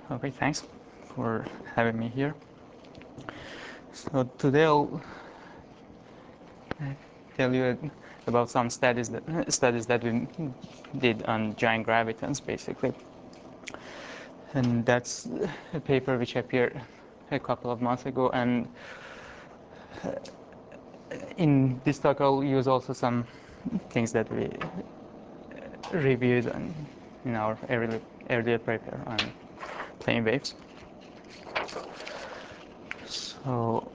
Okay, thanks for having me here. So today I'll tell you about some studies that we did on giant gravitons, basically. And that's a paper which appeared a couple of months ago. And in this talk, I'll use also some things that we reviewed in our earlier paper on plane waves. So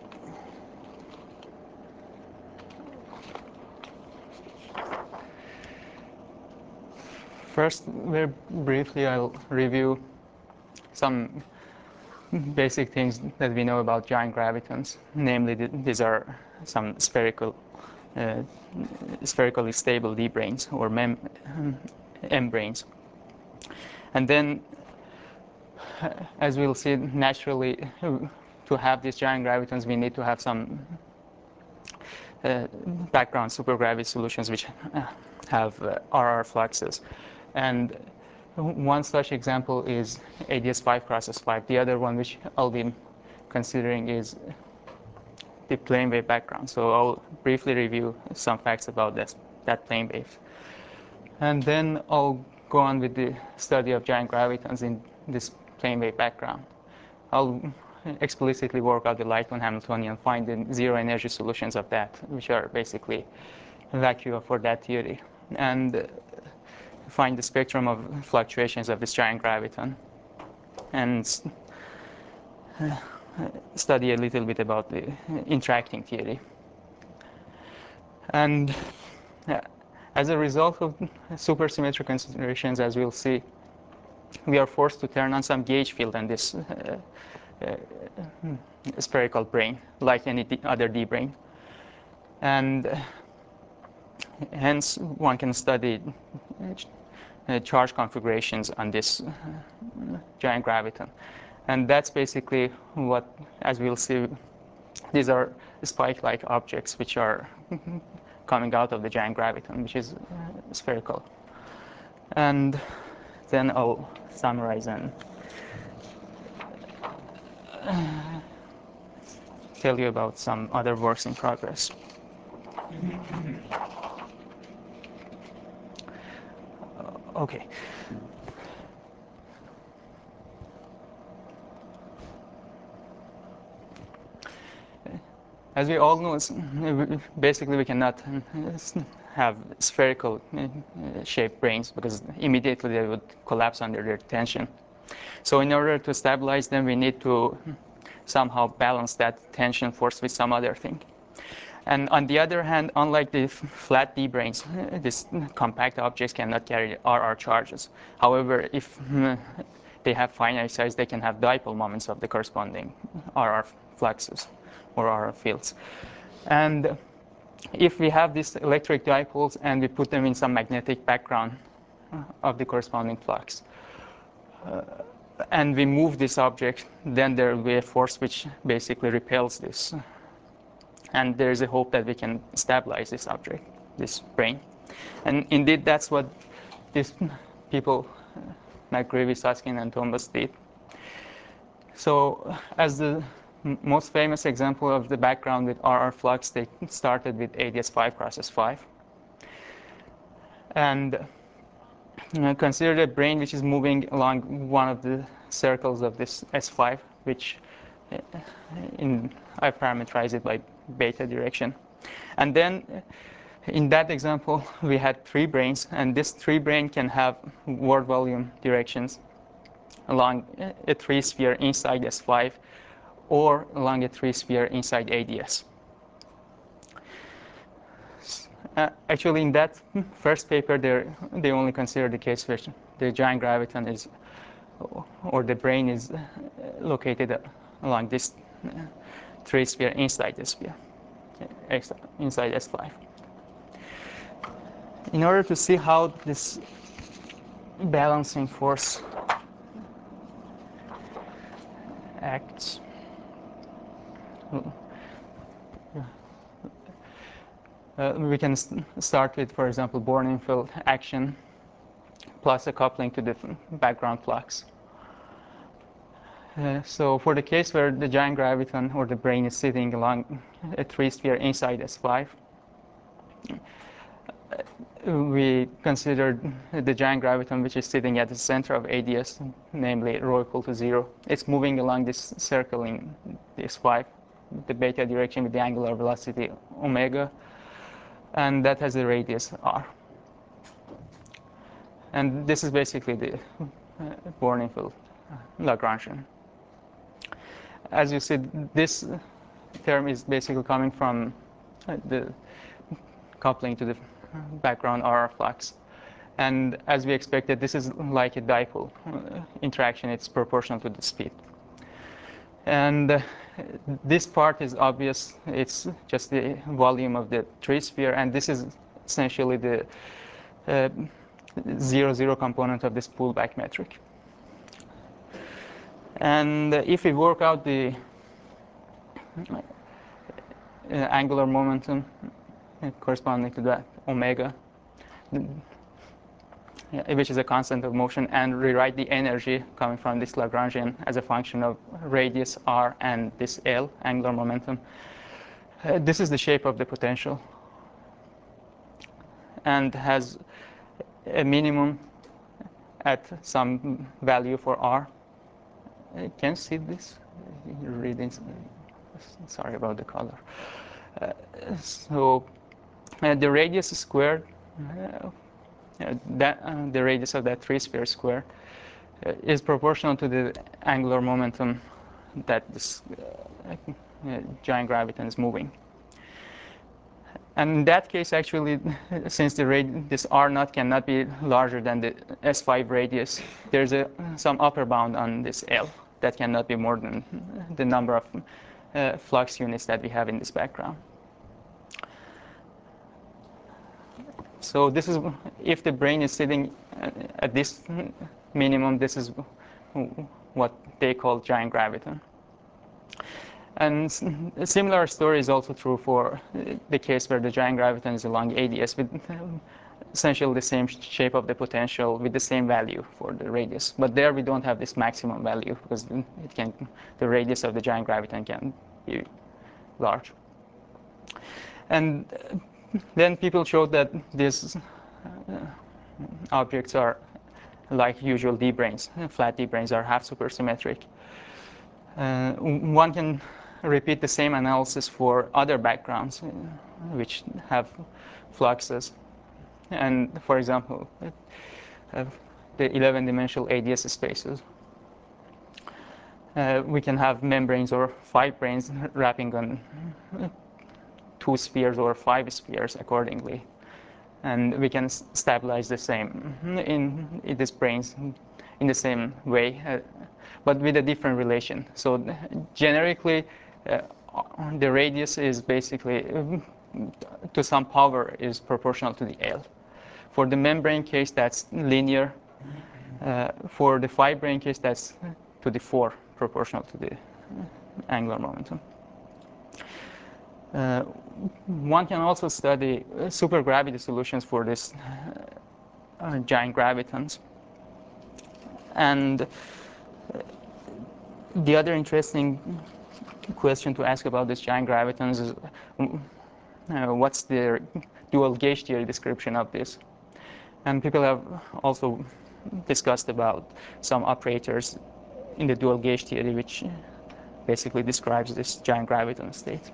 first, very briefly, I'll review some basic things that we know about giant gravitons. Namely, these are some spherically stable D branes or M branes. And then, as we'll see, naturally, to have these giant gravitons, we need to have some background supergravity solutions which have RR fluxes. And one such example is ADS5 x S5. The other one which I'll be considering is the plane wave background. So I'll briefly review some facts about that plane wave. And then I'll go on with the study of giant gravitons in this plane wave background. I'll explicitly work out the Lightman Hamiltonian, find the zero energy solutions of that, which are basically vacua for that theory, and find the spectrum of fluctuations of this giant graviton, and study a little bit about the interacting theory. And as a result of supersymmetric considerations, as we'll see, we are forced to turn on some gauge field on this spherical brane, like any other D brane. And hence, one can study charge configurations on this giant graviton. And that's basically what, as we'll see, these are spike-like objects which are coming out of the giant graviton, which is spherical. And then I'll summarize and tell you about some other works in progress. Okay. As we all know, basically we cannot have spherical shaped branes because immediately they would collapse under their tension. So in order to stabilize them, we need to somehow balance that tension force with some other thing. And on the other hand, unlike the flat D branes, these compact objects cannot carry RR charges. However, if they have finite size, they can have dipole moments of the corresponding RR fluxes or RR fields. And if we have these electric dipoles and we put them in some magnetic background of the corresponding flux, and we move this object, then there will be a force which basically repels this. And there is a hope that we can stabilize this object, this brane. And indeed, that's what these people, McGreevy, Susskind, and Tombas did. So as the most famous example of the background with RR flux, they started with ADS5 x S5. And consider a brane which is moving along one of the circles of this S5, which I parameterize it by beta direction. And then in that example, we had three branes, and this three brane can have word volume directions along a three sphere inside S5 or along a three sphere inside ADS. Actually, in that first paper, they only consider the case where the giant graviton is, or the brane is located along this three sphere inside the sphere, inside S5. In order to see how this balancing force acts, we can start with, for example, Born-Infeld action plus a coupling to the background flux. So for the case where the giant graviton or the brane is sitting along a three-sphere inside S5, we considered the giant graviton which is sitting at the center of ADS, namely rho equal to 0. It's moving along this circle in S5, the beta direction with the angular velocity omega, and that has the radius r. And this is basically the Born-Infeld Lagrangian. As you see, this term is basically coming from the coupling to the background RR flux. And as we expected, this is like a dipole interaction. It's proportional to the speed. And this part is obvious. It's just the volume of the three-sphere. And this is essentially the 0,0 component of this pullback metric. And if we work out the angular momentum corresponding to that omega, which is a constant of motion, and rewrite the energy coming from this Lagrangian as a function of radius r and this L, angular momentum, this is the shape of the potential and has a minimum at some value for r. Can you see this? You're reading. Sorry about the color. So the radius squared, the radius of that three-sphere square is proportional to the angular momentum that this giant graviton is moving. And in that case, actually, since this R naught cannot be larger than the S5 radius, there's some upper bound on this L that cannot be more than the number of flux units that we have in this background. So this is, if the brane is sitting at this minimum, this is what they call giant graviton. And a similar story is also true for the case where the giant graviton is along ADS with essentially the same shape of the potential with the same value for the radius. But there we don't have this maximum value because the radius of the giant graviton can be large. And then people showed that these objects are like usual D-branes. Flat D-branes are half supersymmetric. One can repeat the same analysis for other backgrounds which have fluxes. And for example, the 11-dimensional ADS spaces. We can have membranes or five branes wrapping on 2 spheres or 5 spheres accordingly. And we can stabilize the same in these branes in the same way, but with a different relation. So generically, the radius is basically, to some power, is proportional to the L. For the membrane case, that's linear. For the 5 brane case, that's to the 4, proportional to the angular momentum. One can also study supergravity solutions for this giant gravitons. And the other interesting question to ask about this giant gravitons is what's the dual gauge theory description of this? And people have also discussed about some operators in the dual gauge theory which basically describes this giant graviton state.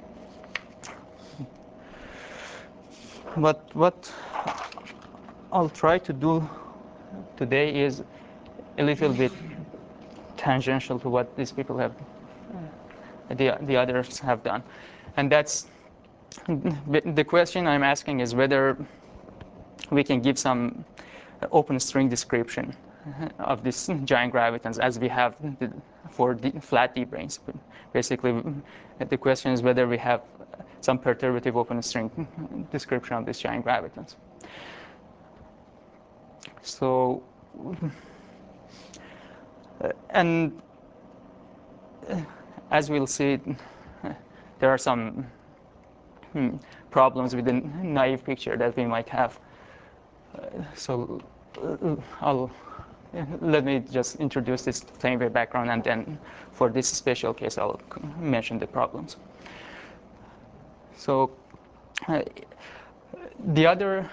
But what I'll try to do today is a little bit tangential to what these people have, the others have done. And that's, the question I'm asking is whether we can give some open string description of these giant gravitons as we have for flat D-branes. Basically, the question is whether we have some perturbative open string description of these giant gravitons. So, and as we'll see, there are some problems with the naive picture that we might have. So I'll let me just introduce this plane wave background, and then for this special case, I'll mention the problems. So the other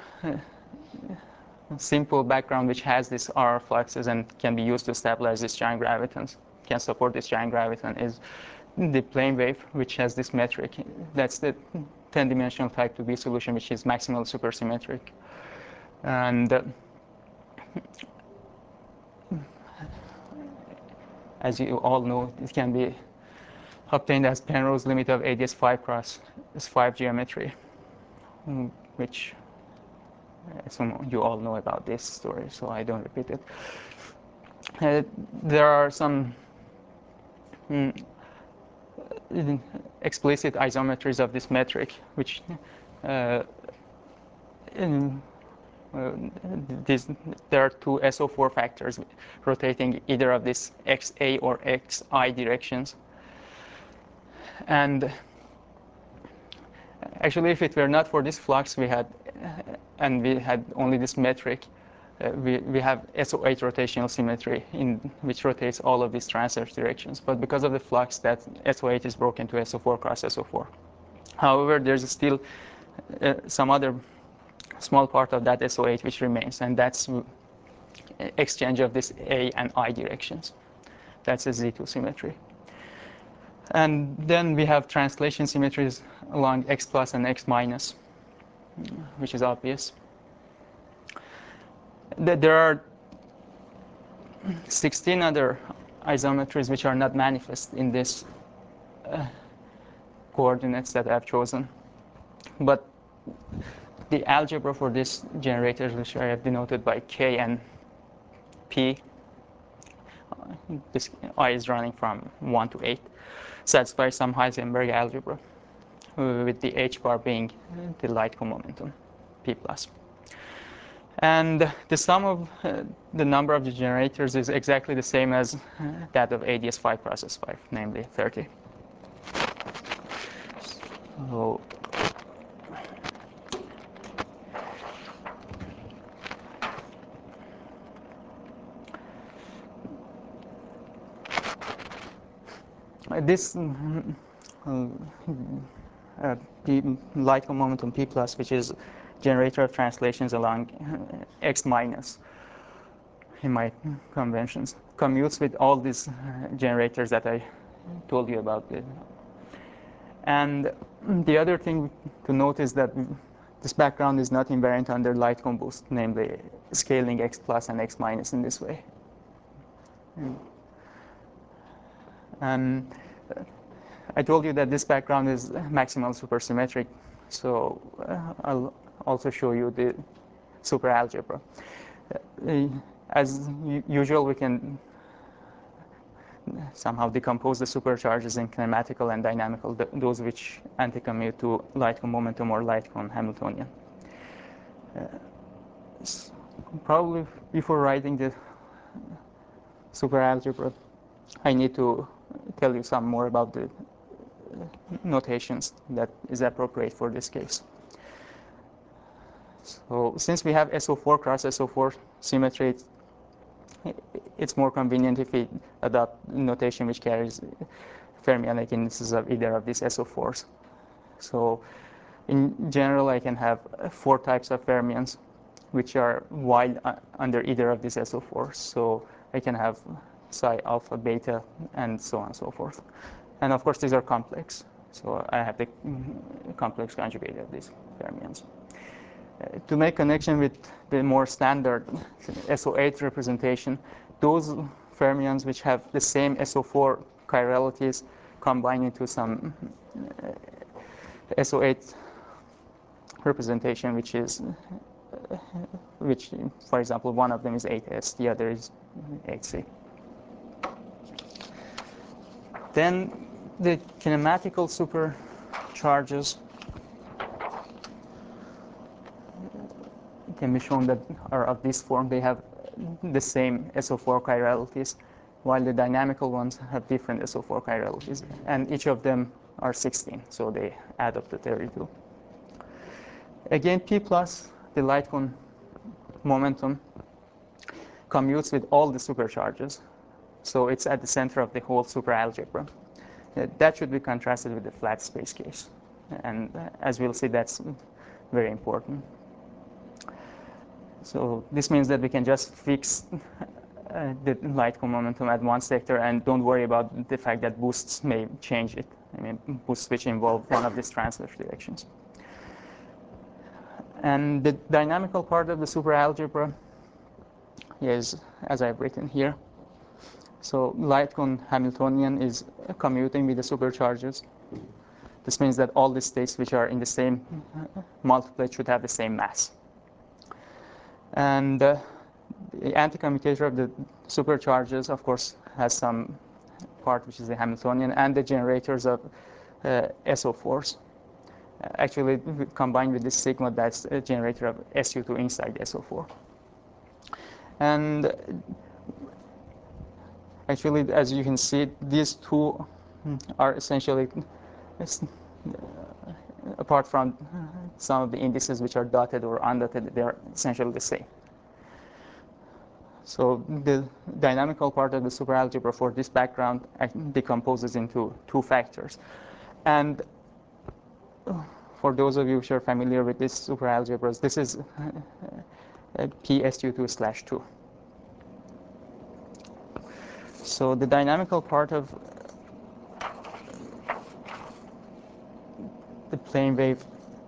simple background which has these RR fluxes and can be used to stabilize these giant gravitons, can support this giant graviton, is the plane wave, which has this metric. That's the 10-dimensional type 2B solution, which is maximally supersymmetric. And as you all know, it can be obtained as Penrose limit of ADS 5 cross S5 geometry, which you all know about this story, so I don't repeat it. There are some explicit isometries of this metric, which there are two SO4 factors rotating either of these XA or XI directions. And actually, if it were not for this flux we had only this metric, we have SO8 rotational symmetry which rotates all of these transverse directions. But because of the flux, that SO8 is broken to SO4 cross SO4. However, there's still some other small part of that SO8 which remains, and that's exchange of this A and I directions. That's a Z2 symmetry. And then we have translation symmetries along X plus and X minus, which is obvious. There are 16 other isometries which are not manifest in this coordinates that I've chosen. But the algebra for these generators, which I have denoted by K and P, this I is running from 1 to 8, satisfies some Heisenberg algebra, with the H bar being the light co-momentum, P plus. And the sum of the number of the generators is exactly the same as that of ADS 5 cross S5, namely 30. So this the light co-momentum P plus, which is generator of translations along X minus in my conventions, commutes with all these generators that I told you about. And the other thing to note is that this background is not invariant under light combust, namely scaling X plus and X minus in this way. And I told you that this background is maximal supersymmetric, so I'll also show you the superalgebra. As usual, we can somehow decompose the supercharges in kinematical and dynamical, those which anticommute to light co-momentum or light con-Hamiltonian. Probably before writing the superalgebra, I need to tell you some more about the notations that is appropriate for this case. So since we have SO4 cross SO4 symmetry, it's more convenient if we adopt notation which carries fermionic indices of either of these SO4s. So in general, I can have 4 types of fermions which are wild under either of these SO4s. So I can have psi, alpha, beta, and so on and so forth. And of course, these are complex. So I have the complex conjugate of these fermions. To make connection with the more standard SO8 representation, those fermions which have the same SO4 chiralities combine into some SO8 representation, which, for example, one of them is 8s, the other is 8c. Then the kinematical supercharges can be shown that are of this form. They have the same SO4 chiralities, while the dynamical ones have different SO4 chiralities, and each of them are 16, so they add up to 32. Again, P plus, the light cone momentum, commutes with all the supercharges. So it's at the center of the whole superalgebra. That should be contrasted with the flat space case. And as we'll see, that's very important. So this means that we can just fix the light cone momentum at one sector and don't worry about the fact that boosts may change it. I mean, boosts which involve one of these transverse directions. And the dynamical part of the superalgebra is, as I've written here. So light cone Hamiltonian is commuting with the supercharges. This means that all the states which are in the same multiplet should have the same mass. And the anticommutator of the supercharges, of course, has some part which is the Hamiltonian, and the generators of SO4s. Actually, combined with this sigma, that's a generator of SU2 inside SO4. And actually, as you can see, these two are essentially, apart from some of the indices which are dotted or undotted, they are essentially the same. So the dynamical part of the superalgebra for this background decomposes into two factors. And for those of you who are familiar with these superalgebras, this is PSU2/2. So the dynamical part of the plane wave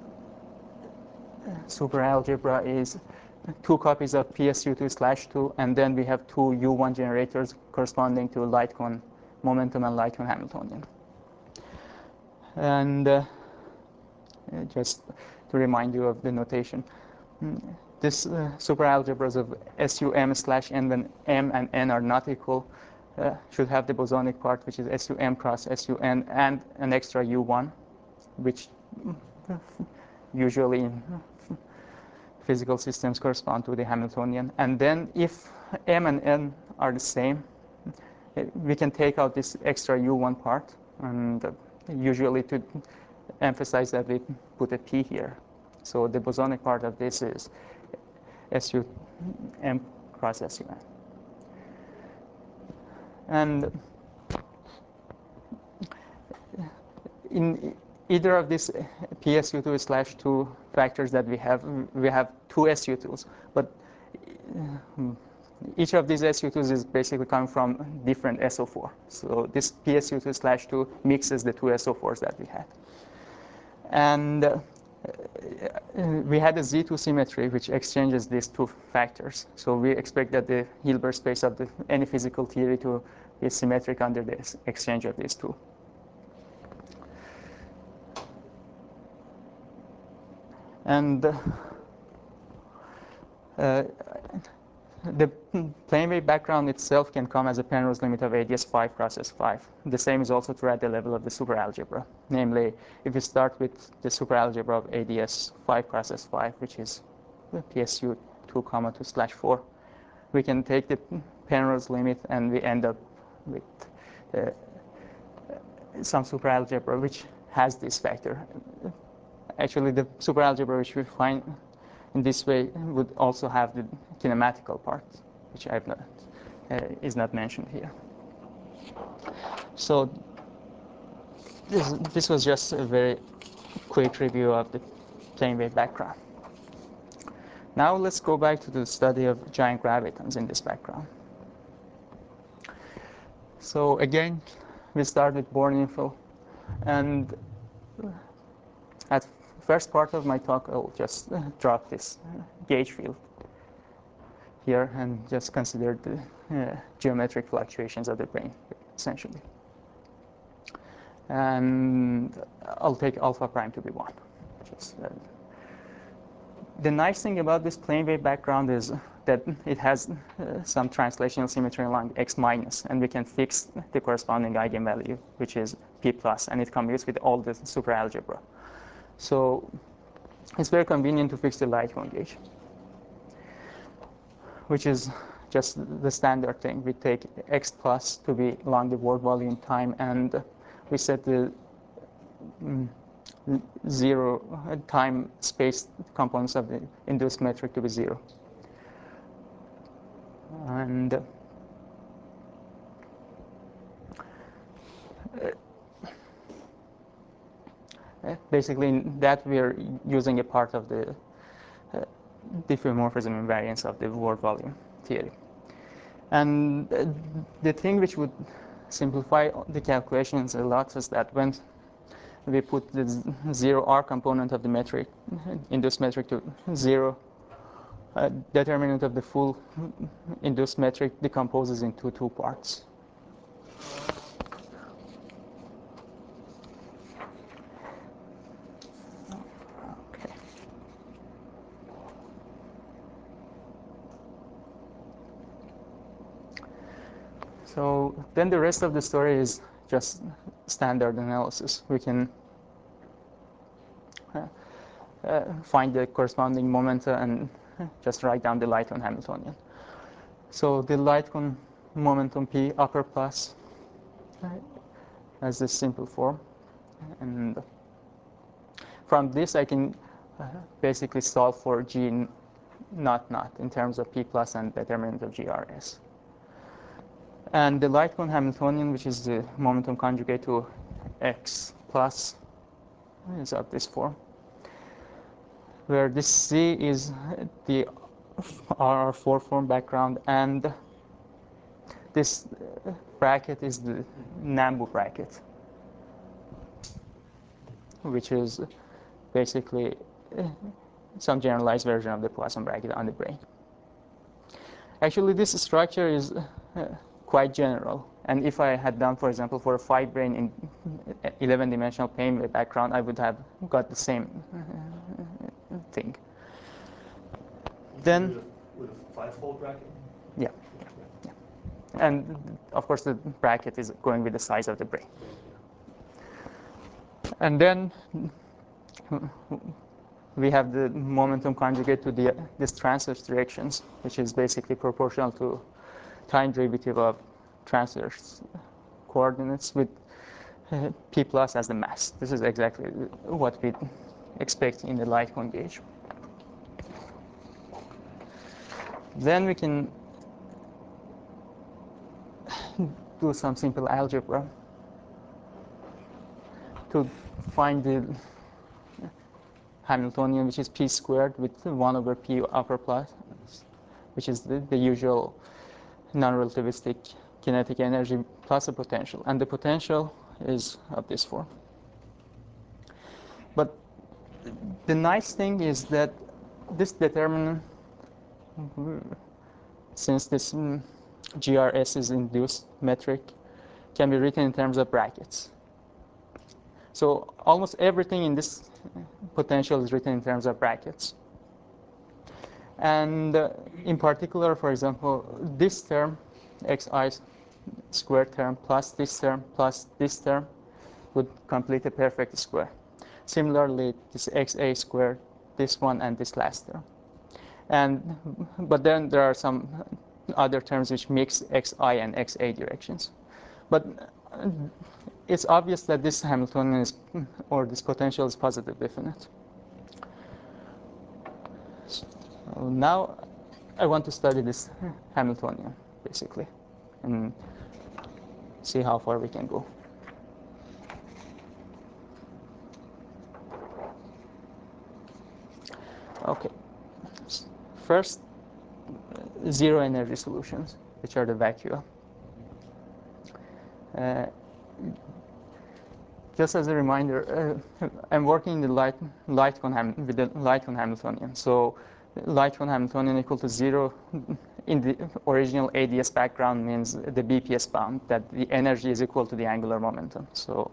superalgebra is two copies of PSU2/2, and then we have two U1 generators corresponding to light cone momentum and light cone Hamiltonian. And just to remind you of the notation, this superalgebras of SUM/n, when m and n are not equal, should have the bosonic part, which is SUM cross SUN, and an extra U1, which usually in physical systems correspond to the Hamiltonian. And then if m and n are the same, we can take out this extra U1 part, and usually to emphasize that we put a P here. So the bosonic part of this is SUM cross SUN. And in either of these PSU2/2 factors that we have two SU2s, but each of these SU2s is basically coming from different SO4. So this PSU2/2 mixes the two SO4s that we had. And we had a Z2 symmetry which exchanges these two factors. So we expect that the Hilbert space of any physical theory to be symmetric under this exchange of these two. And the plane wave background itself can come as a Penrose limit of ADS 5 cross S5. The same is also true at the level of the superalgebra. Namely, if we start with the superalgebra of ADS 5 cross S5, which is PSU 2,2/4, we can take the Penrose limit and we end up with some superalgebra which has this factor. Actually, the superalgebra which we find in this way would also have the kinematical part, which is not mentioned here. So this was just a very quick review of the plane wave background. Now let's go back to the study of giant gravitons in this background. So again, we start with Born info, and at first part of my talk, I'll just drop this gauge field here and just consider the geometric fluctuations of the brane, essentially. And I'll take alpha prime to be 1. The nice thing about this plane wave background is that it has some translational symmetry along x minus, and we can fix the corresponding eigenvalue, which is p plus, and it commutes with all the superalgebra. So it's very convenient to fix the light cone gauge, which is just the standard thing. We take x plus to be along the word volume time, and we set the zero time space components of the induced metric to be 0. And basically in that we're using a part of the diffeomorphism invariance of the word volume theory. And the thing which would simplify the calculations a lot is that when we put the zero R component of the metric, induced metric to zero, determinant of the full induced metric decomposes into two parts. Okay. So then the rest of the story is just standard analysis. We can find the corresponding momenta and just write down the Light-Cone Hamiltonian. So the Light-Cone momentum P upper plus has this simple form. And from this I can basically solve for G naught naught in terms of P plus and determinant of GRS. And the Light-Cone Hamiltonian, which is the momentum conjugate to X plus, is of this form, where this C is the RR4 form background, and this bracket is the Nambu bracket, which is basically some generalized version of the Poisson bracket on the brane. Actually, this structure is quite general. And if I had done, for example, for a 5 brane in 11-dimensional plane wave background, I would have got the same thing. Then with a 5-fold bracket? Yeah. And of course, the bracket is going with the size of the brane. And then we have the momentum conjugate to this transverse directions, which is basically proportional to time derivative of transverse coordinates with P plus as the mass. This is exactly what we expect in the Light-Cone gauge. Then we can do some simple algebra to find the Hamiltonian, which is P squared with 1 over P upper plus, which is the usual non-relativistic kinetic energy plus a potential. And the potential is of this form. But the nice thing is that this determinant, since this GRS is induced metric, can be written in terms of brackets. So almost everything in this potential is written in terms of brackets. And in particular, for example, this term, xi squared term plus this term would complete a perfect square. Similarly, this xa squared, this one, and this last term. But then there are some other terms which mix xi and xa directions. But it's obvious that this Hamiltonian is, or this potential is positive definite. So now I want to study this Hamiltonian, basically, and see how far we can go. Okay. First, zero energy solutions, which are the vacua. Just as a reminder, I'm working in the with the Light-Cone Hamiltonian. So Light-Cone Hamiltonian equal to 0 in the original ADS background means the BPS bound, that the energy is equal to the angular momentum. So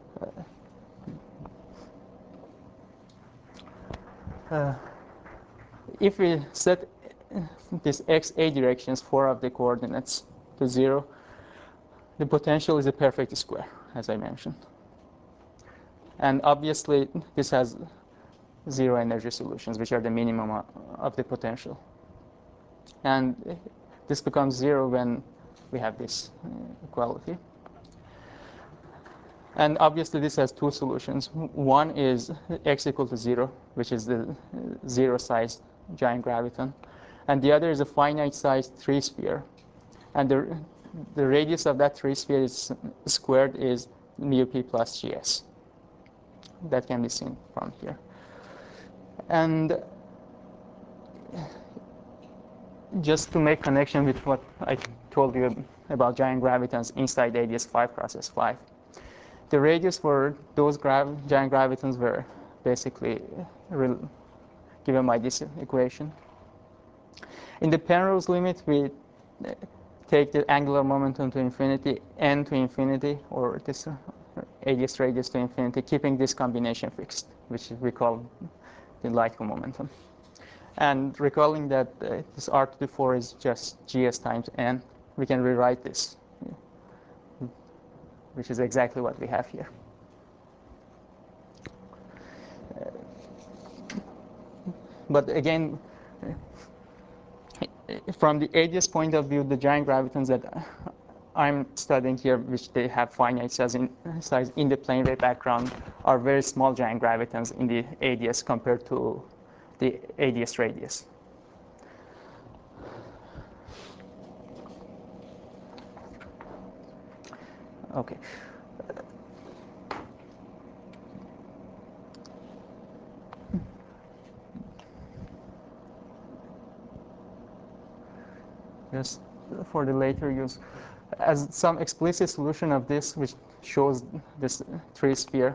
if we set this xa directions, 4 of the coordinates, to 0, the potential is a perfect square, as I mentioned. And obviously, this has zero energy solutions, which are the minimum of the potential. And this becomes 0 when we have this equality. And obviously, this has two solutions. One is x equal to 0, which is the zero-sized giant graviton. and the other is a finite-sized three-sphere. And the radius of that three-sphere is squared is mu p plus gs. That can be seen from here. And just to make connection with what I told you about giant gravitons inside ADS5 process 5, the radius for those giant gravitons were basically given by this equation. In the Penrose limit, we take the angular momentum to infinity, n to infinity, or this ADS radius to infinity, keeping this combination fixed, which we call the LIGO momentum. And recalling that this r to the 4 is just gs times n, we can rewrite this, which is exactly what we have here. But again, from the ADS point of view, the giant gravitons that I'm studying here, which they have finite size in the plane wave background, are very small giant gravitons in the ADS compared to the ADS radius. Okay. Just for the later use, as some explicit solution of this, which shows this three-sphere,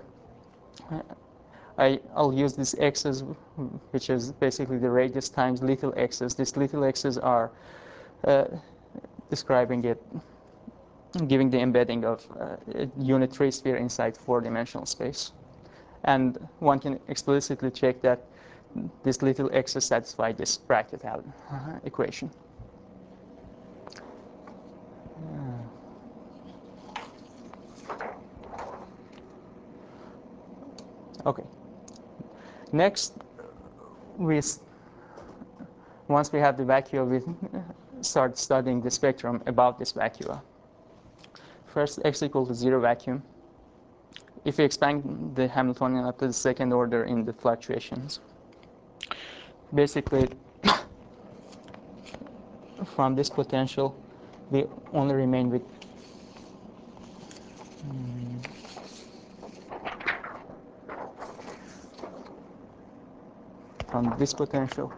I'll use this x's, which is basically the radius times little x's. These little x's are describing it, giving the embedding of a unit three-sphere inside four-dimensional space. And one can explicitly check that this little x's satisfy this bracket equation. Okay. Next, once we have the vacua, we start studying the spectrum about this vacua. First, x equal to 0 vacuum. If we expand the Hamiltonian up to the second order in the fluctuations, basically, from this potential, we only remain with from this potential.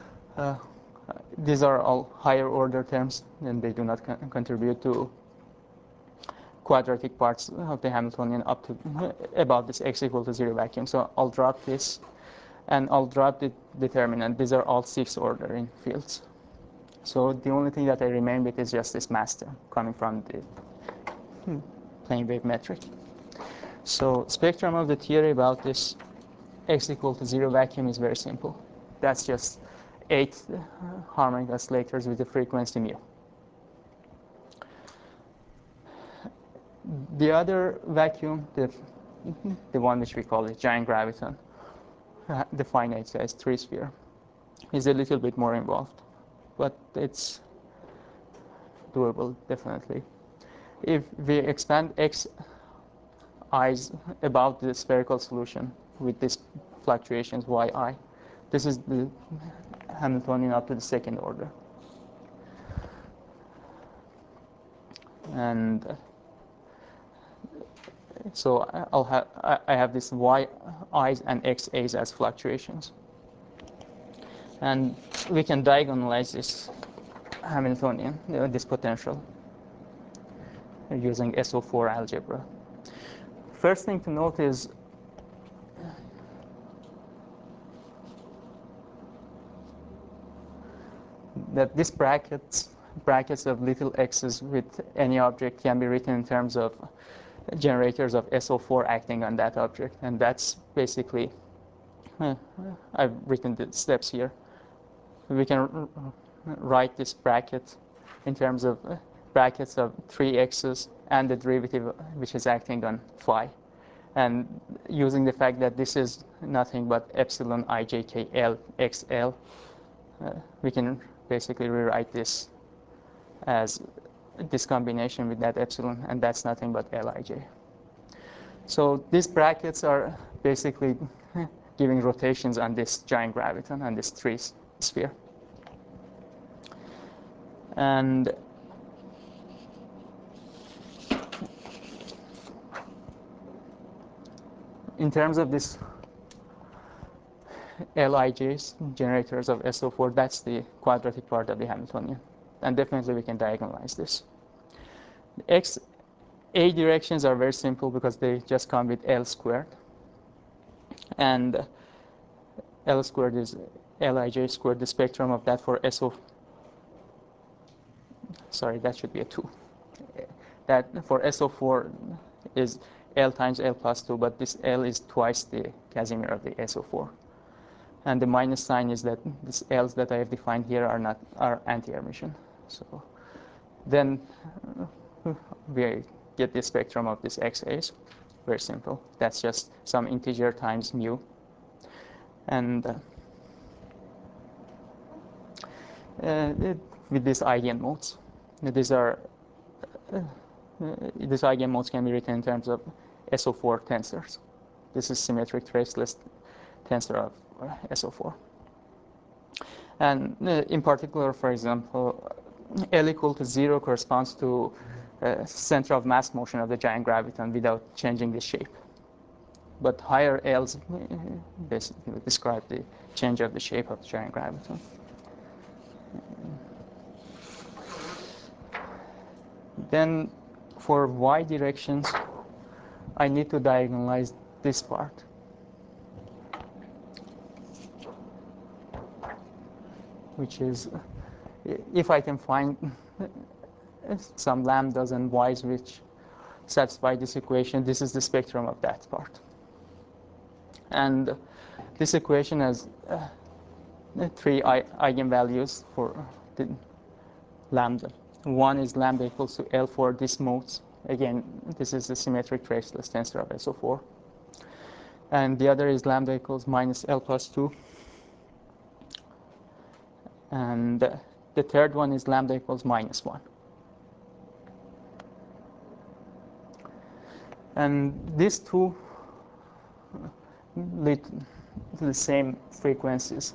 These are all higher order terms, and they do not contribute to quadratic parts of the Hamiltonian up to about this x equal to 0 vacuum. So I'll drop this, and I'll drop the determinant. These are all 6th order in fields. So the only thing that I remain with is just this mass term coming from the plane wave metric. So spectrum of the theory about this x equal to 0 vacuum is very simple. That's just 8 harmonic oscillators with the frequency mu. The other vacuum, the one which we call the giant graviton, the finite size three-sphere, is a little bit more involved, but it's doable, definitely. If we expand x i's about the spherical solution with these fluctuations yi, this is the Hamiltonian up to the second order. And so I have this yi's and xa's as fluctuations. And we can diagonalize this Hamiltonian, this potential, using SO4 algebra. First thing to note is that these brackets of little x's with any object can be written in terms of generators of SO4 acting on that object. And that's basically, I've written the steps here. We can write this bracket in terms of brackets of 3 x's and the derivative which is acting on phi. And using the fact that this is nothing but epsilon ijk L xl, we can basically rewrite this as this combination with that epsilon, and that's nothing but Lij. So these brackets are basically giving rotations on this giant graviton, on this three-sphere. And in terms of this Lij's, generators of SO4, that's the quadratic part of the Hamiltonian. And definitely we can diagonalize this. The A directions are very simple because they just come with L squared. And L squared is Lij squared, the spectrum of that for SO. Sorry, that should be a 2. That for SO4 is L times L plus 2, but this L is twice the Casimir of the SO4. And the minus sign is that these L's that I have defined here are anti-Hermitian. So then we get the spectrum of this XAs. Very simple. That's just some integer times mu. And with these eigenmodes, these eigenmodes can be written in terms of SO4 tensors. This is symmetric traceless tensor of SO4. And in particular, for example, L equal to 0 corresponds to center of mass motion of the giant graviton without changing the shape. But higher L's basically describe the change of the shape of the giant graviton. Then for y directions, I need to diagonalize this part. Which is, if I can find some lambdas and y's which satisfy this equation, this is the spectrum of that part. And this equation has 3 eigenvalues for the lambda. One is lambda equals to L for these modes. Again, this is the symmetric traceless tensor of SO4. And the other is lambda equals minus L plus 2. And the third one is lambda equals minus 1. And these two lead to the same frequencies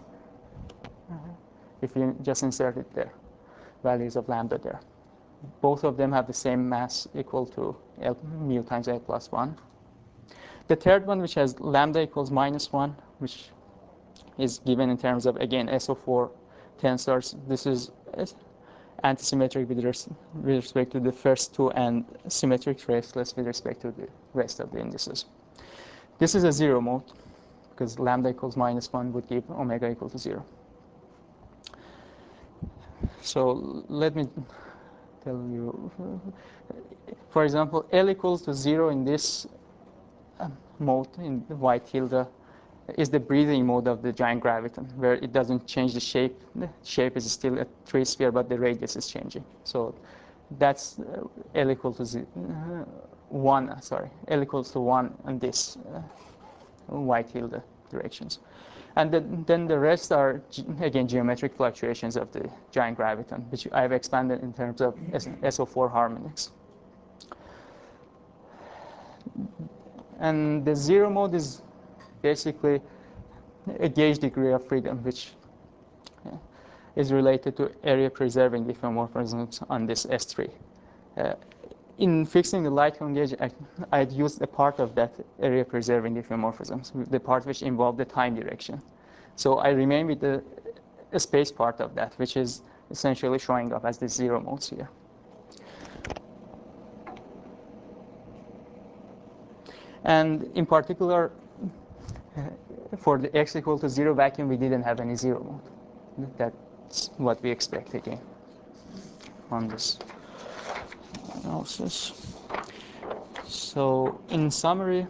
if you just insert it there, values of lambda there. Both of them have the same mass equal to L, mu times L plus 1. The third one, which has lambda equals minus 1, which is given in terms of, again, SO4 tensors. This is antisymmetric with respect to the first two and symmetric traceless with respect to the rest of the indices. This is a 0 mode because lambda equals minus 1 would give omega equal to 0. So let me tell you, for example, L equals to 0 in this mode, in y tilde, is the breathing mode of the giant graviton, where it doesn't change the shape. The shape is still a 3-sphere, but the radius is changing. So that's L equal to 1, sorry, L equals to 1 on this y tilde directions. And then the rest are, again, geometric fluctuations of the giant graviton, which I've expanded in terms of SO4 harmonics. And the 0 mode is basically a gauge degree of freedom, which is related to area preserving diffeomorphisms on this S3. In fixing the light cone gauge, I'd used a part of that area preserving diffeomorphisms, the part which involved the time direction. So I remain with the space part of that, which is essentially showing up as the 0 modes here. And in particular, for the x equal to 0 vacuum, we didn't have any 0 mode. That's what we expect again on this analysis. So in summary,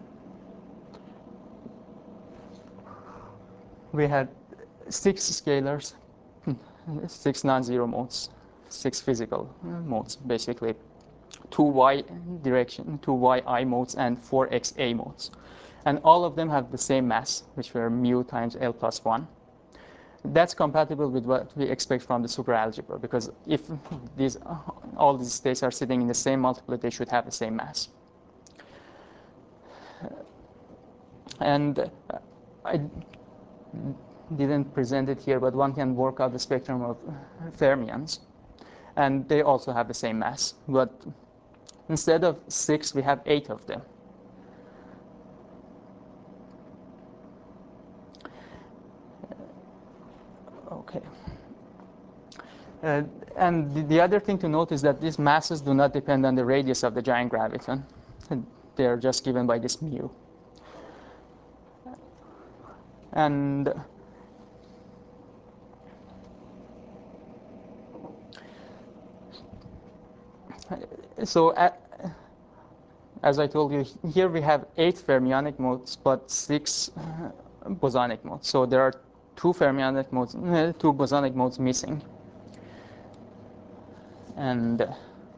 we had 6 scalars, 6 non-zero modes, 6 physical modes, basically 2 y direction, 2 yi modes, and 4 xa modes. And all of them have the same mass, which were mu times L plus 1. That's compatible with what we expect from the superalgebra, because if all these states are sitting in the same multiplet, they should have the same mass. And I didn't present it here, but one can work out the spectrum of fermions. And they also have the same mass. But instead of 6, we have 8 of them. Okay. And the other thing to note is that these masses do not depend on the radius of the giant graviton. They are just given by this mu. And so, as I told you, here we have 8 fermionic modes, but 6 bosonic modes. So there are 2 fermionic modes, 2 bosonic modes missing. And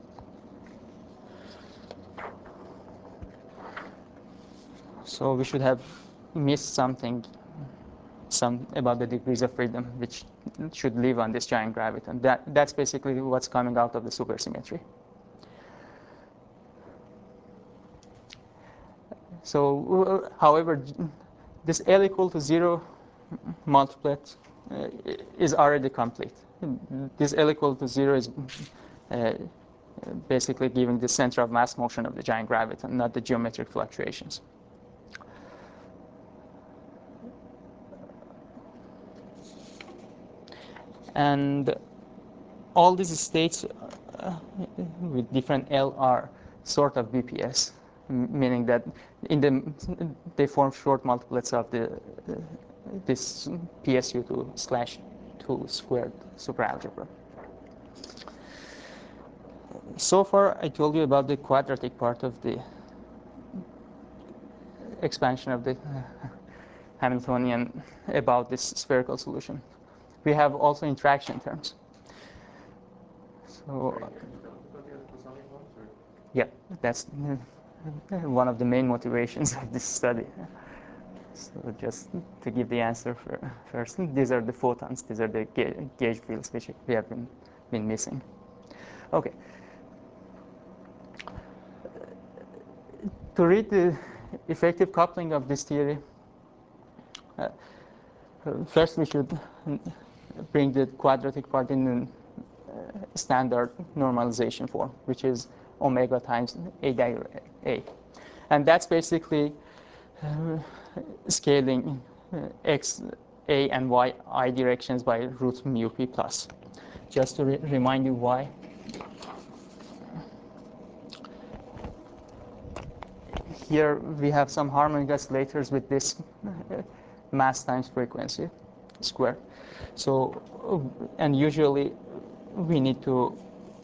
so we should have missed something, about the degrees of freedom, which should live on this giant graviton. That's basically what's coming out of the supersymmetry. So, however, this L equal to 0 multiplet is already complete. This L equal to 0 is basically giving the center of mass motion of the giant graviton, not the geometric fluctuations. And all these states with different L are sort of BPS, meaning that they form short multiplets of this PSU2/2 squared superalgebra. So far, I told you about the quadratic part of the expansion of the Hamiltonian about this spherical solution. We have also interaction terms. So, yeah, that's one of the main motivations of this study. So just to give the answer first, these are the photons. These are the gauge fields which we have been missing. Okay. To read the effective coupling of this theory, first we should bring the quadratic part in standard normalization form, which is omega times a dagger a. And that's basically scaling x, a, and y I directions by root mu p plus. Just to remind you why. Here we have some harmonic oscillators with this mass times frequency squared. So, and usually we need to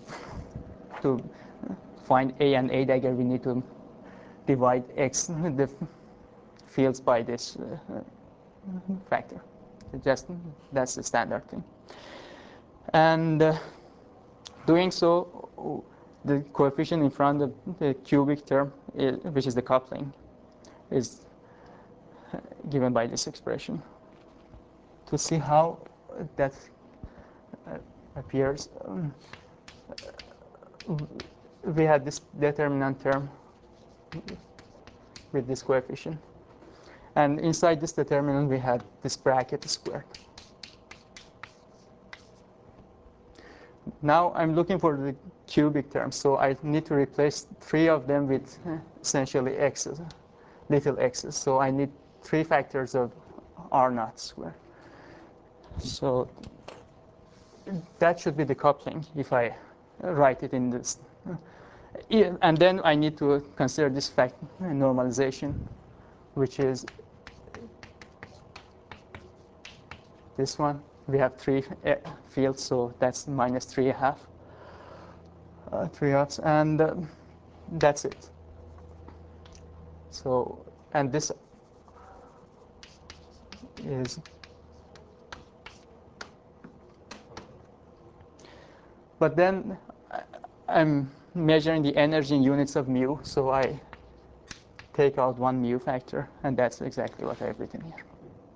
find a and a dagger, we need to divide x, the fields, by this factor. That's the standard thing. And doing so, the coefficient in front of the cubic term, which is the coupling, is given by this expression. To see how that appears, we had this determinant term with this coefficient. And inside this determinant, we had this bracket squared. Now I'm looking for the cubic terms, so I need to replace 3 of them with essentially x's, little x's. So I need 3 factors of r naught squared. So that should be the coupling if I write it in this. And then I need to consider this fact normalization, which is this one. We have 3 fields, so that's minus 3.5, 3/2, and that's it. So, and this is, but then I'm measuring the energy in units of mu, so I take out 1 mu factor, and that's exactly what I've written here.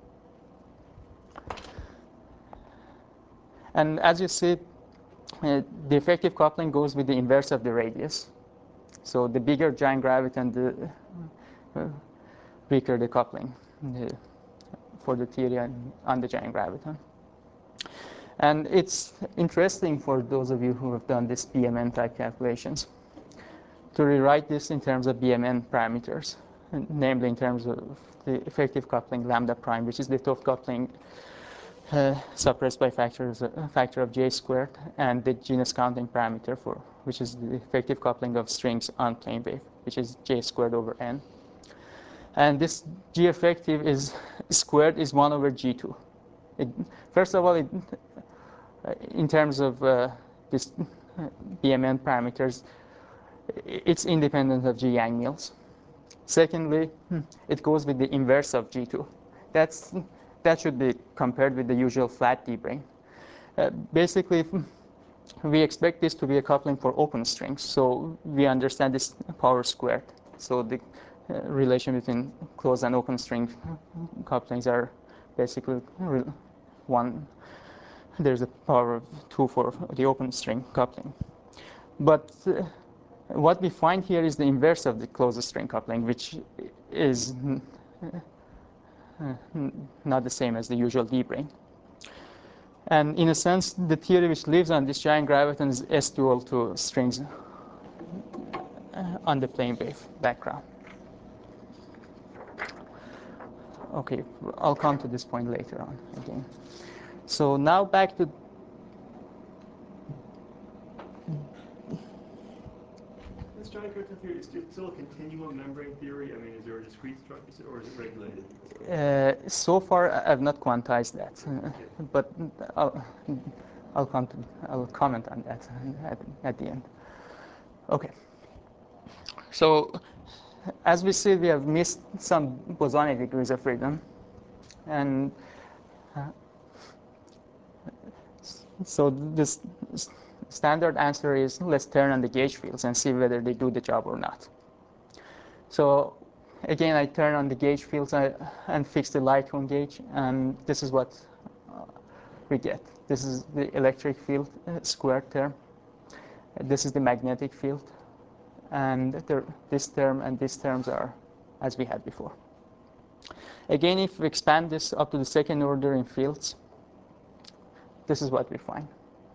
And as you see, the effective coupling goes with the inverse of the radius. So the bigger giant graviton, the weaker the coupling for the theory on the giant graviton. And it's interesting for those of you who have done this BMN type calculations to rewrite this in terms of BMN parameters, namely in terms of the effective coupling lambda prime, which is the Toft coupling suppressed by factor of j squared, and the genus counting parameter for which is the effective coupling of strings on plane wave, which is j squared over n. And this g effective is squared is 1 over g2. First of all, in terms of this BMN parameters, it's independent of G Yang-Mills. Secondly, it goes with the inverse of G2. That should be compared with the usual flat D-brane. Basically, we expect this to be a coupling for open strings, so we understand this power squared. So the relation between closed and open string couplings are basically 1. There's a power of 2 for the open string coupling. But what we find here is the inverse of the closed string coupling, which is not the same as the usual D-brane. And in a sense, the theory which lives on this giant graviton is S-dual to strings on the plane wave background. Okay, I'll come to this point later on again. So now back to this giant graviton theory, is it still a continuum membrane theory? I mean, is there a discrete structure, or is it regulated? So far, I've not quantized that, but I'll comment on that at the end. Okay. So as we see, we have missed some bosonic degrees of freedom, and so this standard answer is let's turn on the gauge fields and see whether they do the job or not. So again, I turn on the gauge fields and fix the light cone gauge, and this is what we get. This is the electric field squared term. This is the magnetic field, and this term and these terms are as we had before. Again, if we expand this up to the second order in fields, this is what we find.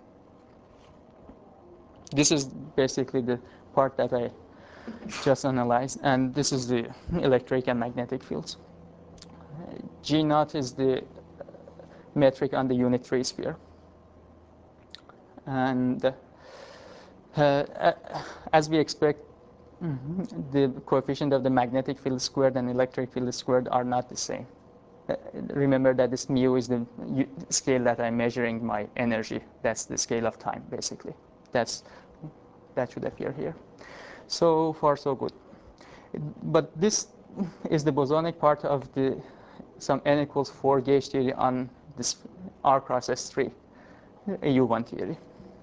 This is basically the part that I just analyzed, and this is the electric and magnetic fields. G naught is the metric on the unit 3 sphere. And as we expect, the coefficient of the magnetic field squared and electric field squared are not the same. Remember that this mu is the scale that I'm measuring my energy. That's the scale of time, basically. That should appear here. So far, so good. But this is the bosonic part of the some n equals 4 gauge theory on this R cross S3, a U1 theory.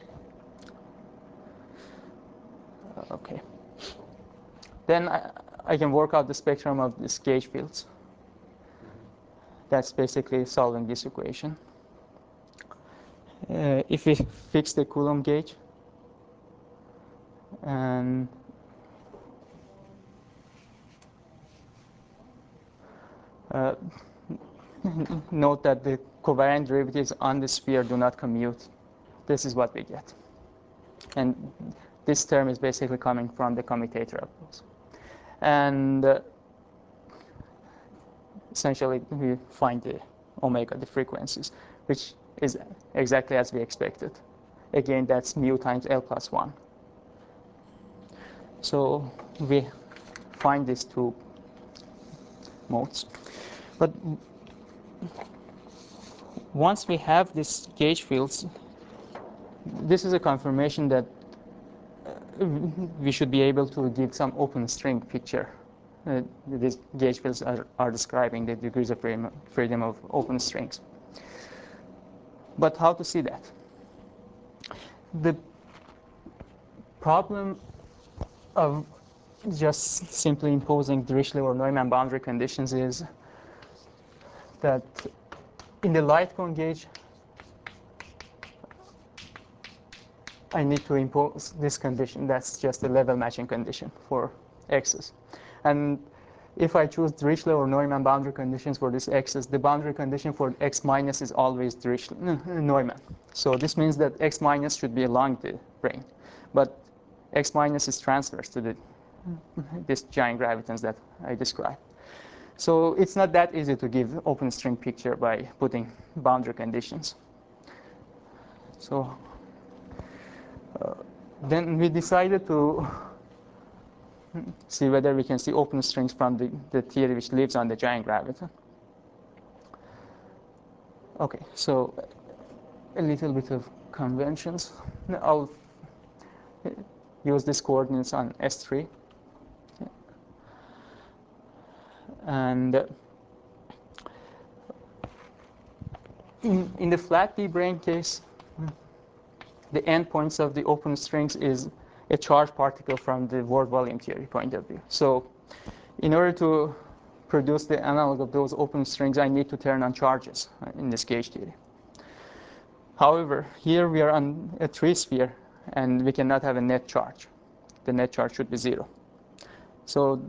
Okay. Then I can work out the spectrum of these gauge fields. That's basically solving this equation. If we fix the Coulomb gauge, and note that the covariant derivatives on the sphere do not commute. This is what we get. And this term is basically coming from the commutator apples. And essentially, we find the omega, the frequencies, which is exactly as we expected. Again, that's mu times L plus 1. So we find these two modes. But once we have these gauge fields, this is a confirmation that we should be able to give some open string picture. These gauge fields are describing the degrees of freedom of open strings. But how to see that? The problem of just simply imposing Dirichlet or Neumann boundary conditions is that in the light cone gauge, I need to impose this condition. That's just a level matching condition for x's. And if I choose Dirichlet or Neumann boundary conditions for this x's, the boundary condition for x minus is always Neumann. So this means that x minus should be along the brane. But x minus is transverse to this giant gravitons that I described. So it's not that easy to give open string picture by putting boundary conditions. So then we decided to see whether we can see open strings from the theory which lives on the giant graviton. Okay, so a little bit of conventions. I'll use these coordinates on S3. And in the flat D brane case, the endpoints of the open strings is a charged particle from the word volume theory point of view. So in order to produce the analog of those open strings, I need to turn on charges in this gauge theory. However, here we are on a three-sphere, and we cannot have a net charge. The net charge should be 0. So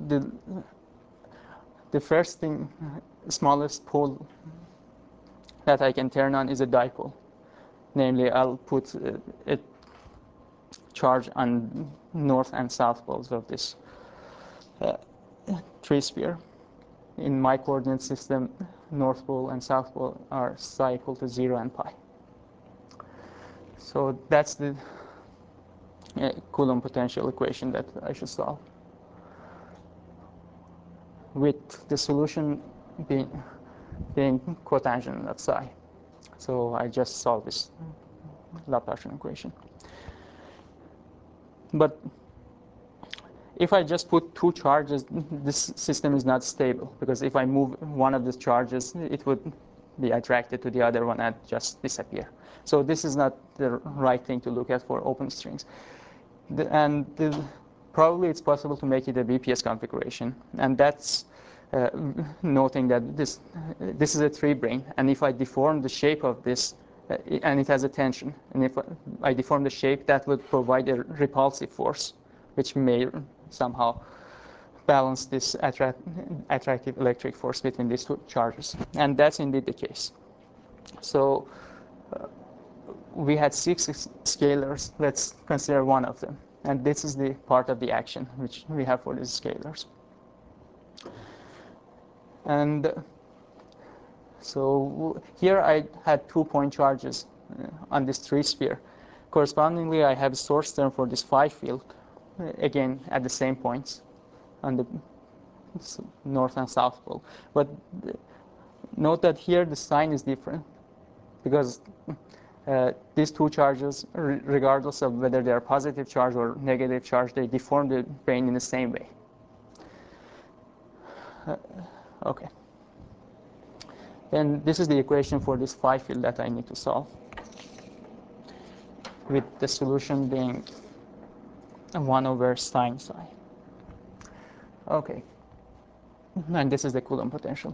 the first thing, smallest pole that I can turn on is a dipole. Namely, I'll put a charge on north and south poles of this three-sphere. In my coordinate system, north pole and south pole are psi equal to 0 and pi. So that's the Coulomb potential equation that I should solve, with the solution being cotangent of psi. So I just solve this Laplacian equation. But if I just put two charges, this system is not stable, because if I move one of the charges, it would be attracted to the other one and just disappear. So this is not the right thing to look at for open strings. Probably it's possible to make it a BPS configuration, and that's noting that this is a three brane, and if I deform the shape of this, and it has a tension, and if I deform the shape, that would provide a repulsive force, which may somehow balance this attractive electric force between these two charges, and that's indeed the case. So we had 6 scalars. Let's consider one of them, and this is the part of the action which we have for these scalars. And so here I had 2-point charges on this three-sphere. Correspondingly, I have a source term for this phi field, again at the same points on the north and south pole. But note that here the sign is different, because these two charges, regardless of whether they are positive charge or negative charge, they deform the brane in the same way. Okay. And this is the equation for this phi field that I need to solve, with the solution being 1 over sine psi. Okay. And this is the Coulomb potential.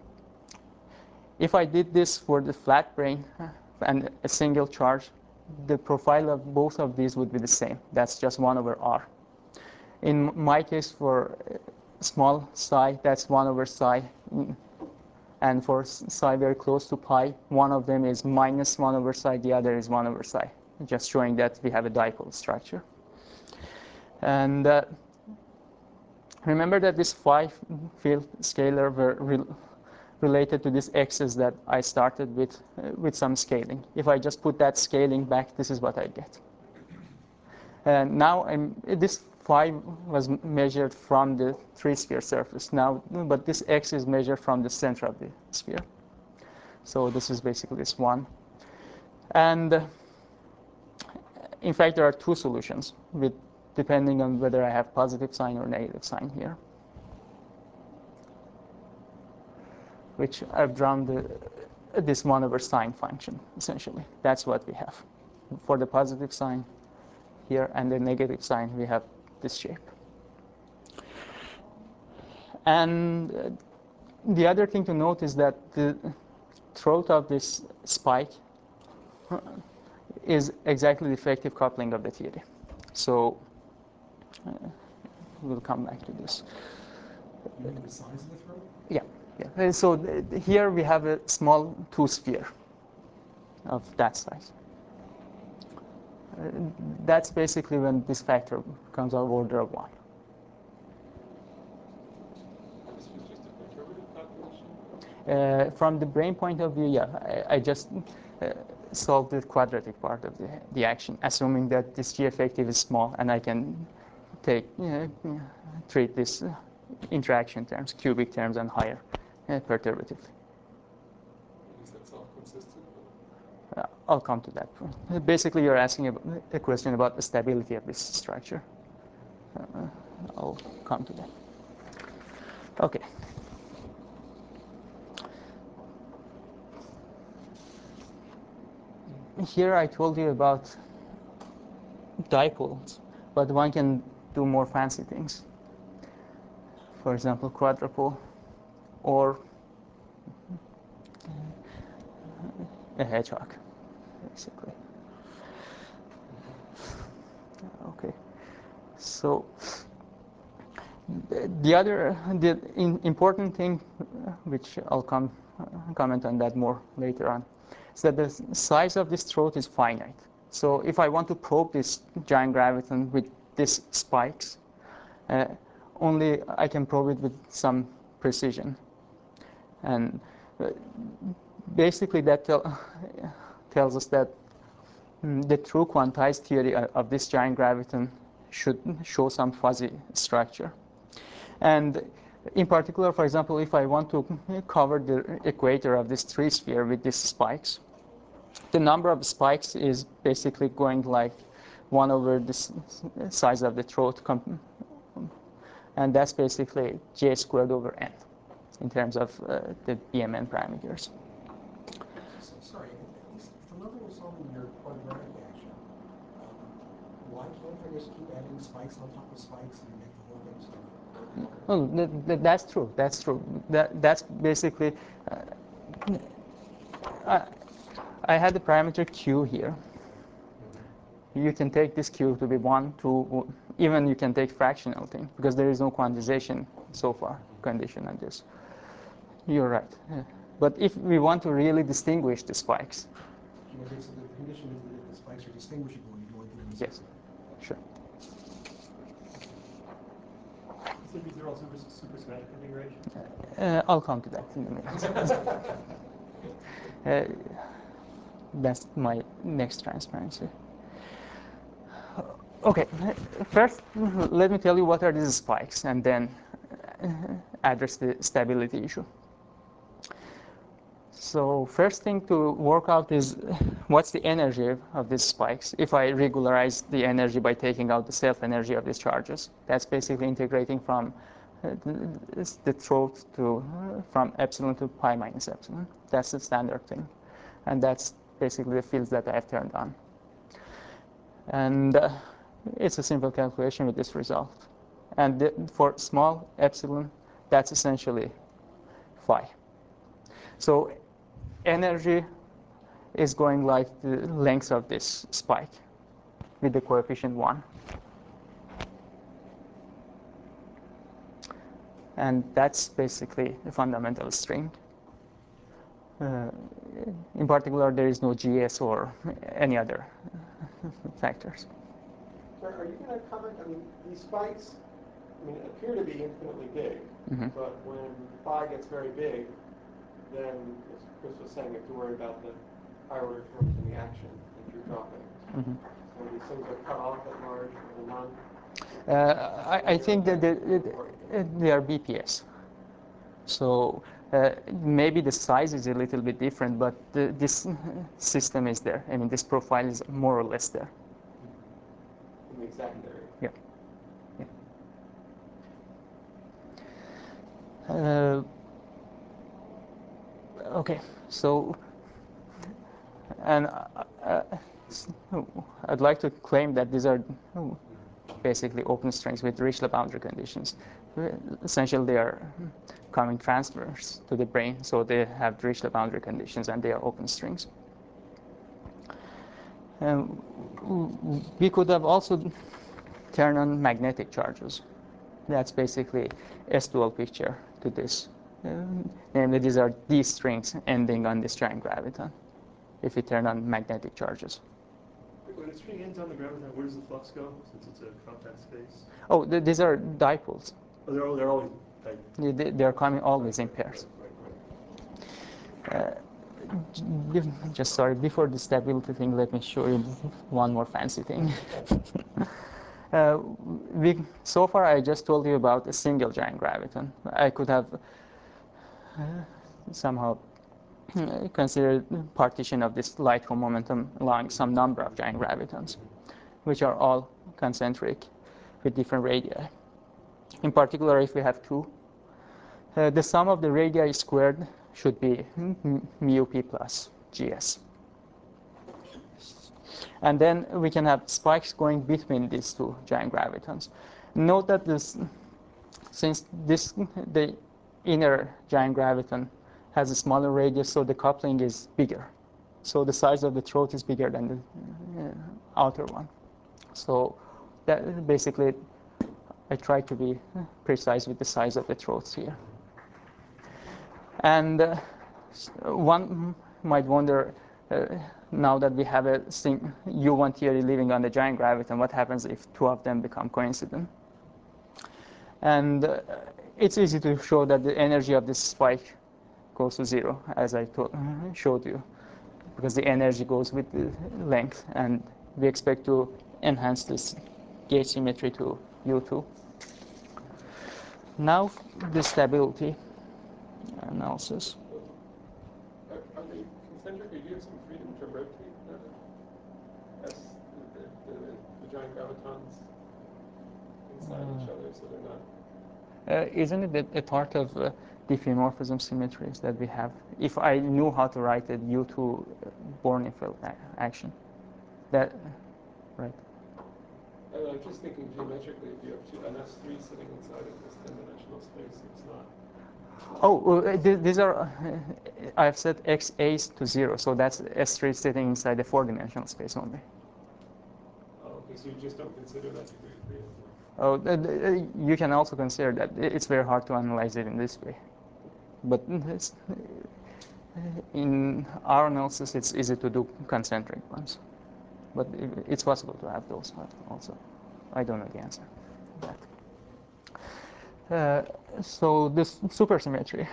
If I did this for the flat brane and a single charge, the profile of both of these would be the same. That's just 1 over r. In my case, for small psi, that's 1 over psi. And for psi very close to pi, one of them is minus 1 over psi, the other is 1 over psi, just showing that we have a dipole structure. And remember that this phi field scalar were related to this x's that I started with some scaling. If I just put that scaling back, this is what I get. And now this phi was measured from the three-sphere surface now, but this x is measured from the center of the sphere. So this is basically this one. And in fact, there are two solutions, depending on whether I have positive sign or negative sign here, which I've drawn this 1 over sine function, essentially. That's what we have. For the positive sign here and the negative sign, we have this shape. And the other thing to note is that the throat of this spike is exactly the effective coupling of the theory. So we'll come back to this. You mean the size of the throat? Yeah, yeah. So here we have a small two-sphere of that size. That's basically when this factor becomes of order of 1. This was just a conservative calculation? From the brain point of view, yeah, I just solved the quadratic part of the action, assuming that this G effective is small, and I can treat this interaction terms, cubic terms, and higher perturbatively. Is that self-consistent? I'll come to that point. Basically, you're asking a question about the stability of this structure. I'll come to that. Okay. Here I told you about dipoles, but one can do more fancy things. For example, quadrupole or a hedgehog, basically. Okay. So the important thing, which I'll comment on that more later on, is that the size of this throat is finite. So if I want to probe this giant graviton with these spikes, only I can probe it with some precision. And basically that tells us that the true quantized theory of this giant graviton should show some fuzzy structure. And in particular, for example, if I want to cover the equator of this three-sphere with these spikes, the number of spikes is basically going like 1 over the size of the throat, and that's basically j squared over n in terms of the BMN parameters. So, sorry, if the level of solving your quadratic action, why can't I just keep adding spikes on top of spikes and make the whole thing stuff? Oh, that's true. That's true. That's basically. I had the parameter q here. You can take this q to be 1, 2, even you can take fractional thing, because there is no quantization so far condition on this. You're right. Yeah. But if we want to really distinguish the spikes. Okay, so the condition is that if the spikes are distinguishable, you go into them. Yes, sure. So these are all supersymmetric configurations? I'll come to that in a minute. That's my next transparency. Okay, first let me tell you what are these spikes, and then address the stability issue. So first thing to work out is what's the energy of these spikes if I regularize the energy by taking out the self-energy of these charges. That's basically integrating from the throat to from epsilon to pi minus epsilon. That's the standard thing. And that's basically the fields that I have turned on. And it's a simple calculation with this result. And for small epsilon, that's essentially phi. So energy is going like the length of this spike with the coefficient 1. And that's basically the fundamental string. In particular, there is no GS or any other factors. So are you going to comment, I mean, these spikes, I mean, appear to be infinitely big, but when phi gets very big, then, as Chris was saying, you have to worry about the higher order terms in the action that you're dropping. So these things are cut off at large or none? I think that they are BPS. So maybe the size is a little bit different, but this system is there. I mean, this profile is more or less there. In the exact area? Yeah. Yeah. Okay, so, and I'd like to claim that these are basically open strings with Dirichlet boundary conditions. Essentially, they are coming transverse to the brain, so they have Dirichlet boundary conditions, and they are open strings. We could have also turned on magnetic charges. That's basically S-dual picture to this. Namely, these are these strings ending on this giant graviton if we turn on magnetic charges. When a string ends on the graviton, where does the flux go, since it's a compact space? Oh, these are dipoles. Oh, they're always They're coming always in pairs. Just sorry, before the stability thing, let me show you one more fancy thing. So far, I just told you about a single giant graviton. I could have somehow considered partition of this light hole momentum along some number of giant gravitons, which are all concentric with different radii. In particular, if we have two, the sum of the radii squared should be mu p plus gs. And then we can have spikes going between these two giant gravitons. Note that since the inner giant graviton has a smaller radius, so the coupling is bigger. So the size of the throat is bigger than the outer one. So that basically, I try to be precise with the size of the throats here. And one might wonder, now that we have a U1 theory living on the giant graviton, what happens if two of them become coincident? And it's easy to show that the energy of this spike goes to zero, as I showed you, because the energy goes with the length, and we expect to enhance this gauge symmetry to U2. Now, the stability analysis. Are they concentric, or do you have some freedom to rotate the giant gravitons inside each other, so they're not? Isn't it a part of diffeomorphism symmetries that we have? If I knew how to write a U2 Bornfeld action, that, right? I'm just thinking geometrically, if you have an S3 sitting inside of this 10-dimensional space, it's not. Oh, these are, I've set x a's to 0, so that's S3 sitting inside the 4-dimensional space only. Oh, okay, so you just don't consider that degree of freedom? Oh, you can also consider that it's very hard to analyze it in this way. But in our analysis, it's easy to do concentric ones. But it's possible to have those also. I don't know the answer to that. So this supersymmetry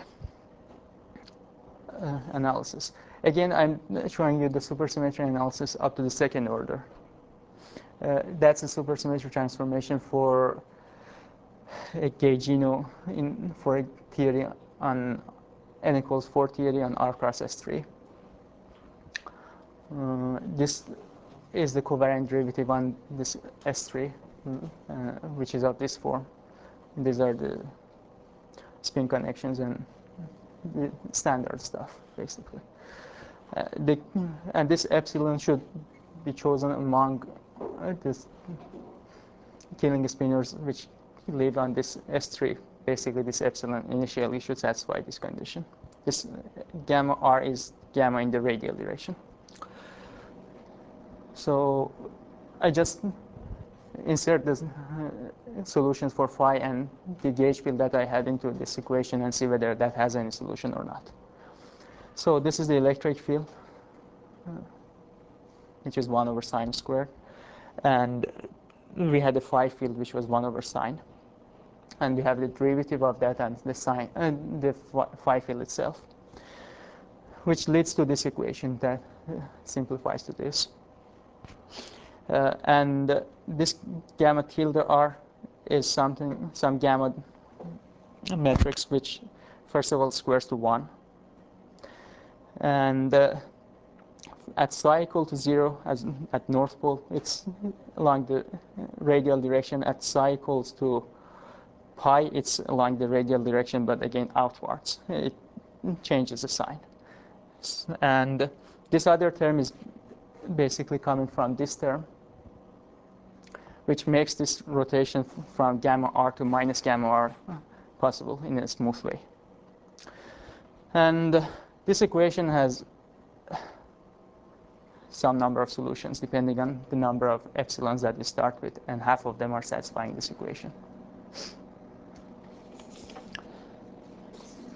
analysis. Again, I'm showing you the supersymmetry analysis up to the second order. That's a supersymmetry transformation for a gaugino for a theory on n equals 4 theory on R cross S3. This is the covariant derivative on this S3, which is of this form. These are the spin connections and the standard stuff, basically. And this epsilon should be chosen among this Killing spinners which live on this S3. Basically, this epsilon initially should satisfy this condition. This gamma R is gamma in the radial direction. So I just insert the solutions for phi and the gauge field that I had into this equation and see whether that has any solution or not. So this is the electric field, which is 1 over sine squared. And we had the phi field, which was 1 over sine. And we have the derivative of that and the sine and the phi field itself, which leads to this equation that simplifies to this. And this gamma tilde R is some gamma matrix which first of all squares to 1. And at psi equal to 0, as at North Pole, it's along the radial direction. At psi equals to pi, it's along the radial direction, but again outwards. It changes the sign. And this other term is basically coming from this term, which makes this rotation from gamma R to minus gamma R possible in a smooth way. And this equation has some number of solutions depending on the number of epsilons that we start with, and half of them are satisfying this equation.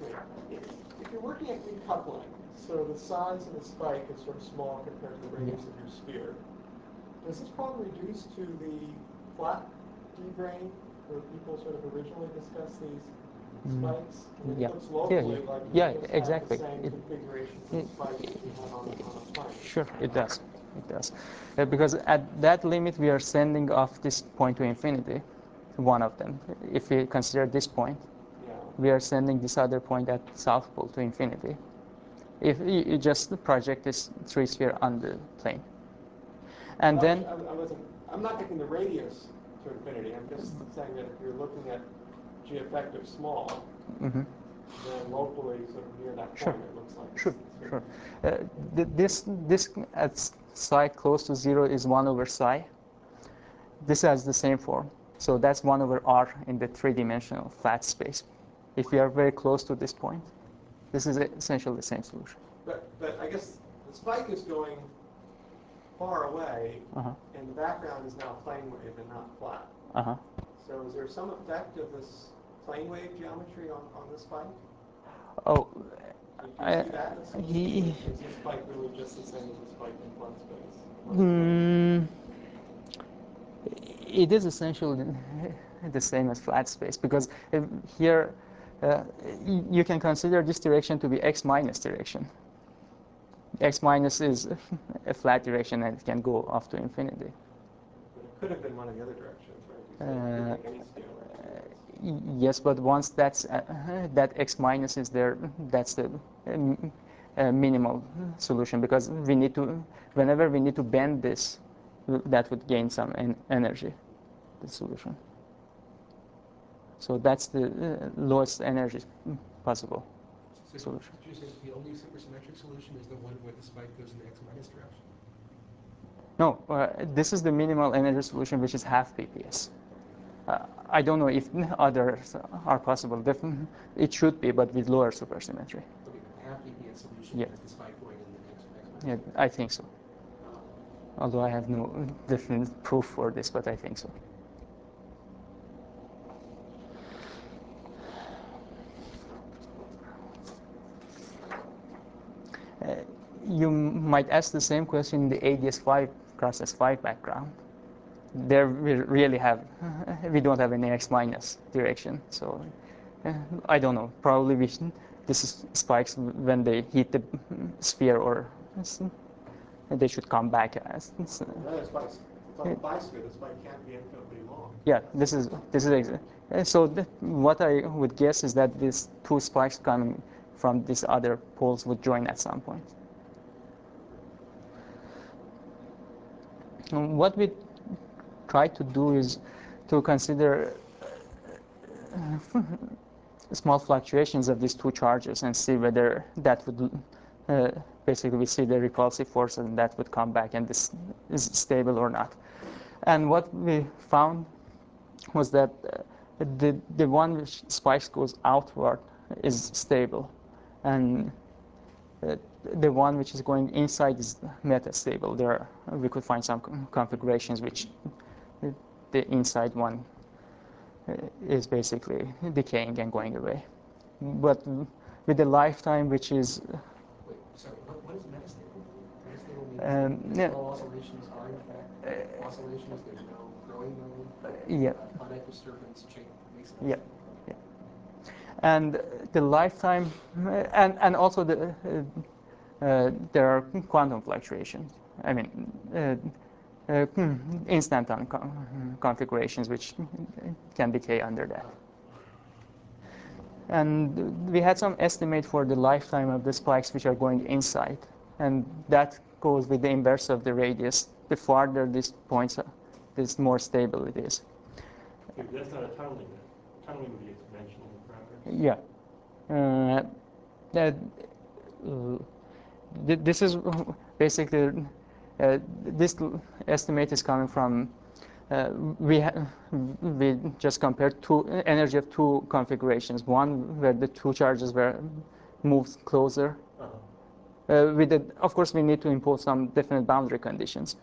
If you're working at decoupling, so the size of the spike is sort of small compared to the radius of your sphere, does this problem reduce to the flat D-brane where people sort of originally discussed these spikes? I mean, Yeah. it looks locally Yeah, like yeah, you just exactly. have the same configuration for the spikes that you have on a plane. Sure, it does. It does. Because at that limit, we are sending off this point to infinity, one of them. If we consider this point, we are sending this other point at South Pole to infinity. If you just project this three sphere on the plane. And then I'm not taking the radius to infinity. I'm just saying that if you're looking at G effective small, then locally, sort of near that point, it looks like Sure. This at psi close to 0 is 1 over psi. This has the same form. So that's 1 over r in the three-dimensional flat space. If we are very close to this point, this is essentially the same solution. But I guess the spike is going far away, and the background is now plane wave and not flat. So is there some effect of this plane wave geometry on the spike? Oh, do you see that? Is the spike really just the same as the spike in flat space? It is essentially the same as flat space because here you can consider this direction to be x minus direction. X minus is a flat direction and it can go off to infinity. But it could have been one of the other directions, right? Any scale. Yes, but once that x minus is there, that's the minimal solution because we need to, whenever we need to bend this, that would gain some energy, the solution. So that's the lowest energy possible solution. So you're saying the only supersymmetric solution is the one where the spike goes in the x minus direction? No, this is the minimal energy solution, which is half PPS. I don't know if others are possible. Definitely, it should be, but with lower supersymmetry. Okay, half PPS solution is the spike going in the x minus direction. I think so. Although I have no definite proof for this, but I think so. You might ask the same question in the ADS5 cross S5 background. There we really we don't have any x minus direction, so I don't know. Probably this is spikes when they hit the sphere, or they should come back as. It's on the bisphere. The spike can't be infinitely long. Yeah, this is so. What I would guess is that these two spikes coming from these other poles would join at some point. What we try to do is to consider small fluctuations of these two charges and see whether that would basically we see the repulsive force and that would come back and this is stable or not. And what we found was that the one which spikes goes outward is stable, and the one which is going inside is metastable. We could find some configurations which the inside one is basically decaying and going away. But with the lifetime, which is... Wait, sorry, what is metastable? Metastable means all oscillations are in fact oscillations, there's no growing mode, finite disturbance makes it unstable. Yeah. And the lifetime, and also there are quantum fluctuations. I mean, instanton configurations which can decay under that. And we had some estimate for the lifetime of the spikes which are going inside, and that goes with the inverse of the radius. The farther these points are, the more stable it is. Okay, but that's not a tunneling then. Tunneling would be exponential parameters. Yeah. This is basically this estimate is coming from we just compared energy of two configurations. One where the two charges were moved closer. Of course, we need to impose some definite boundary conditions.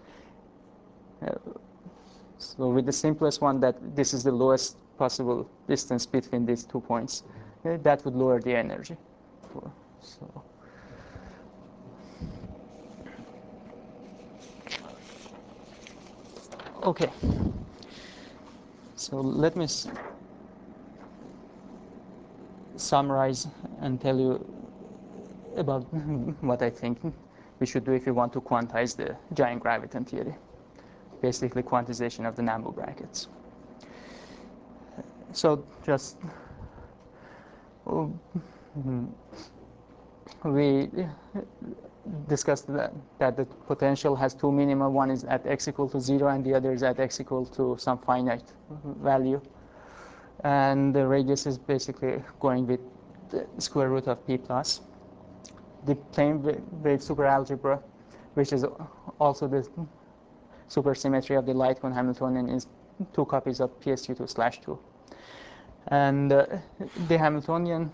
So with the simplest one, that this is the lowest possible distance between these 2 points, that would lower the energy. So. Okay. So let me summarize and tell you about what I think we should do if we want to quantize the giant graviton theory. Basically, quantization of the Nambu brackets. So just we discussed that the potential has two minima. One is at x equal to 0, and the other is at x equal to some finite value. And the radius is basically going with the square root of p plus. The plane wave superalgebra, which is also the supersymmetry of the light cone Hamiltonian, is 2 copies of PSU2/2. And the Hamiltonian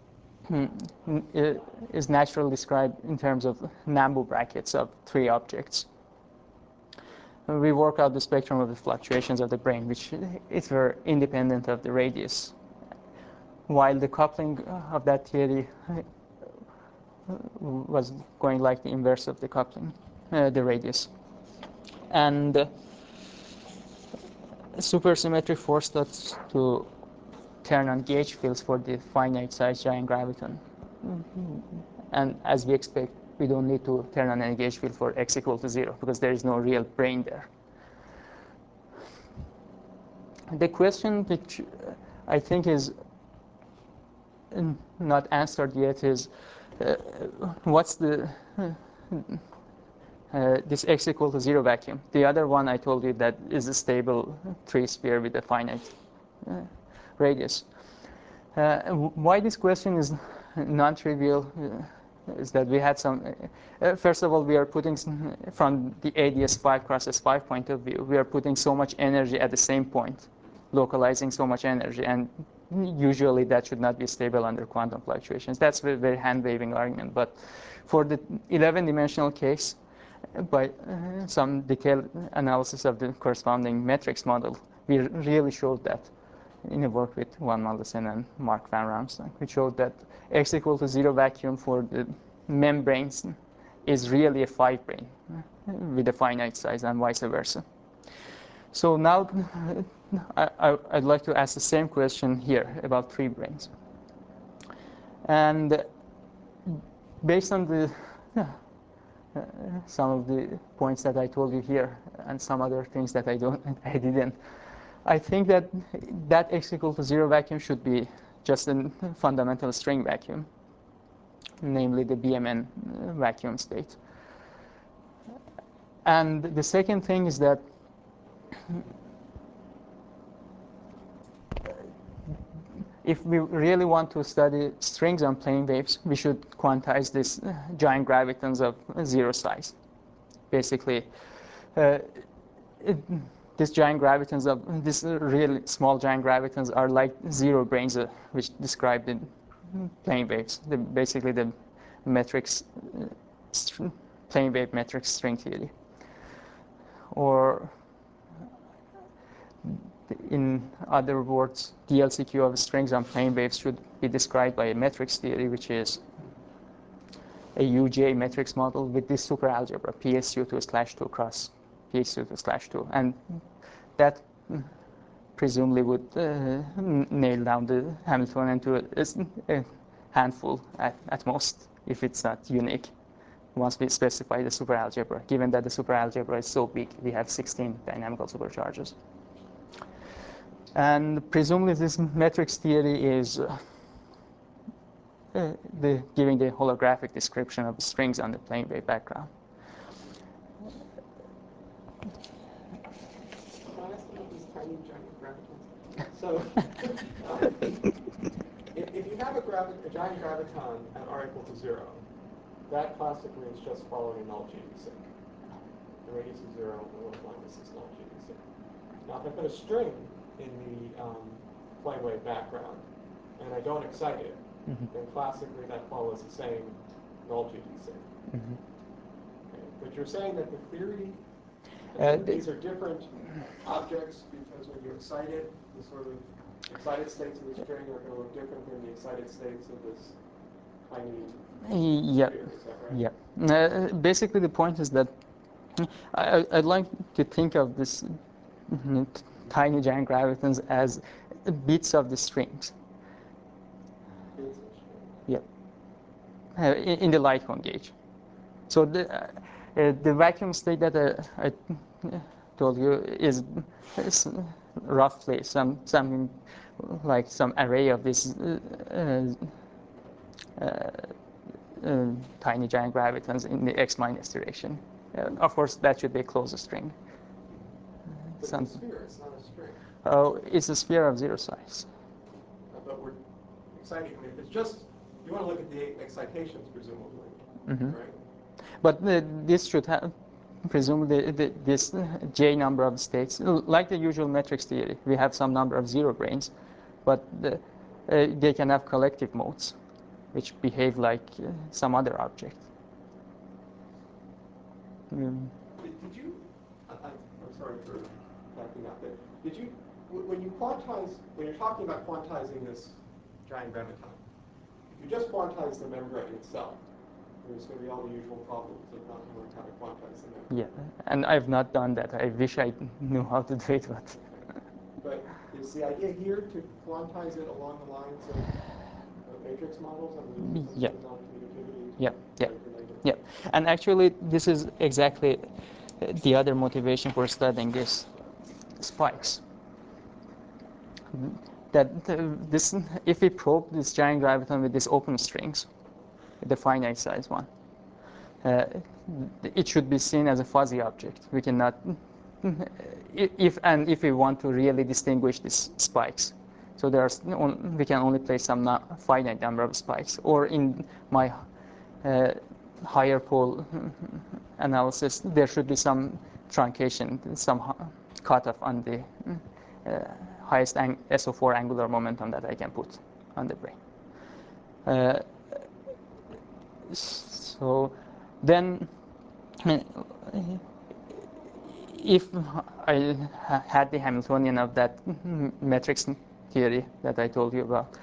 is naturally described in terms of Nambu brackets of 3 objects. We work out the spectrum of the fluctuations of the brane, which were independent of the radius, while the coupling of that theory was going like the inverse of the coupling, the radius. And supersymmetry forced us to turn on gauge fields for the finite size giant graviton. And as we expect, we don't need to turn on any gauge field for x equal to 0 because there is no real brane there. The question which I think is not answered yet is what's the this x equal to 0 vacuum. The other one I told you that is a stable 3-sphere with a finite radius. Why this question is non-trivial is that we had some, first of all, we are putting, from the ADS 5 cross S5 point of view, we are putting so much energy at the same point, localizing so much energy, and usually that should not be stable under quantum fluctuations. That's a very hand-waving argument, but for the 11-dimensional case, by some detailed analysis of the corresponding metrics model, we really showed that in a work with Juan Maldacen and Mark van Ramsden. We showed that x equal to 0 vacuum for the membranes is really a 5 brane with a finite size and vice versa. So now I'd like to ask the same question here about 3 branes. And based on the some of the points that I told you here and some other things that I didn't, I think that x equal to 0 vacuum should be just a fundamental string vacuum, namely the BMN vacuum state. And the second thing is that if we really want to study strings on plane waves, we should quantize these giant gravitons of 0 size. Basically, these giant gravitons of these really small giant gravitons are like 0 branes, which describe the plane waves. Basically, the metrics, plane wave metric string theory. Or in other words, the LCQ of strings on plane waves should be described by a metrics theory, which is a UJ metrics model with this superalgebra, PSU2/2 cross PSU2/2. And that presumably would nail down the Hamiltonian to a handful at most, if it's not unique, once we specify the superalgebra. Given that the superalgebra is so big, we have 16 dynamical supercharges. And presumably this metrics theory is giving the holographic description of the strings on the plane wave background. These tiny giant gravitons. So, if you have a giant graviton at r equal to 0, that classically is just following a null GDC. The radius is 0, and the little line is this null GDC. Now, if I put a string in the plane wave background, and I don't excite it, then classically that follows the same null GDC. Okay. But you're saying that the theory, these are different objects because when you excite it, the sort of excited states of the string are going to look different than the excited states of this tiny Yeah, sphere. Is that right? yeah. Basically, the point is that I'd like to think of this tiny giant gravitons as bits of the strings. Bits of string. Yeah, in the light cone gauge. So the vacuum state that I told you is roughly something like some array of this tiny giant gravitons in the x minus direction. Of course, that should be a closed string. But it's a sphere, it's not a string. Oh, it's a sphere of zero size. But we're exciting. I mean, if it's just, you want to look at the excitations, presumably, right? But this should have, presumably, this J number of states, like the usual matrix theory. We have some number of zero branes, but they can have collective modes, which behave like some other object. Did you, I'm sorry for backing up, but did you, when you quantize, when you're talking about quantizing this giant graviton, if you just quantize the membrane itself, there's going to be all the usual problems of not knowing how to quantize the membrane. Yeah, and I've not done that. I wish I knew how to do it, but. But is the idea here to quantize it along the lines of matrix models? I mean, Yeah. non-commutativity Yeah, yeah, related. yeah. And actually, this is exactly the other motivation for studying these spikes. That this, if we probe this giant graviton with these open strings, the finite size one, it should be seen as a fuzzy object. We cannot, if we want to really distinguish these spikes. So we can only place some finite number of spikes. Or in my higher pole analysis, there should be some truncation, some cutoff on the highest SO4 angular momentum that I can put on the brane. So then, if I had the Hamiltonian of that matrix theory that I told you about,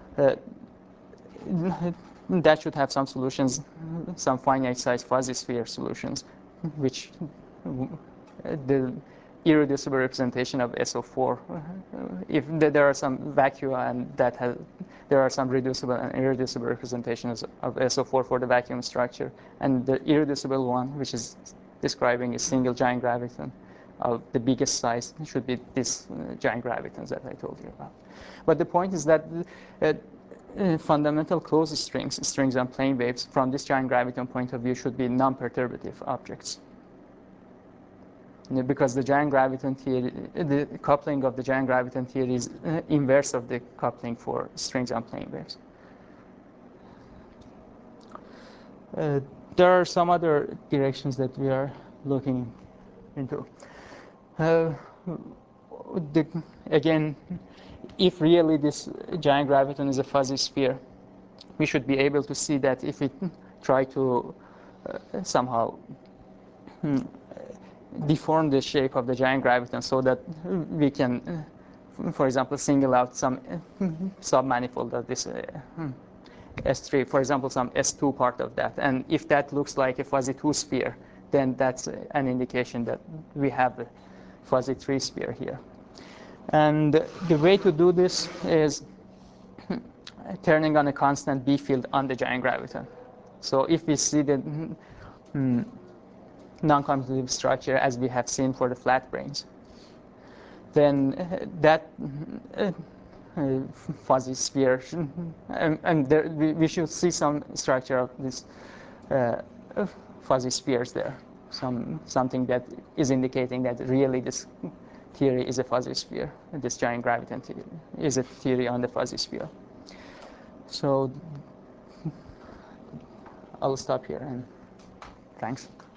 that should have some solutions, some finite size fuzzy sphere solutions, which the irreducible representation of SO4. If there are some vacua and there are some reducible and irreducible representations of SO4 for the vacuum structure, and the irreducible one, which is describing a single giant graviton of the biggest size, should be this giant gravitons that I told you about. But the point is that fundamental closed strings on plane waves, from this giant graviton point of view, should be non-perturbative objects. Because the giant graviton theory, the coupling of the giant graviton theory is inverse of the coupling for strings on plane waves. There are some other directions that we are looking into. Again, if really this giant graviton is a fuzzy sphere, we should be able to see that if we try to somehow deform the shape of the giant graviton so that we can, for example, single out some submanifold of this S3, for example, some S2 part of that. And if that looks like a fuzzy 2 sphere, then that's an indication that we have a fuzzy 3 sphere here. And the way to do this is turning on a constant B field on the giant graviton. So if we see the non-commutative structure as we have seen for the flat branes, then that fuzzy sphere, and there, we should see some structure of this fuzzy spheres there, something that is indicating that really this theory is a fuzzy sphere. This giant graviton theory is a theory on the fuzzy sphere. So I'll stop here, and thanks.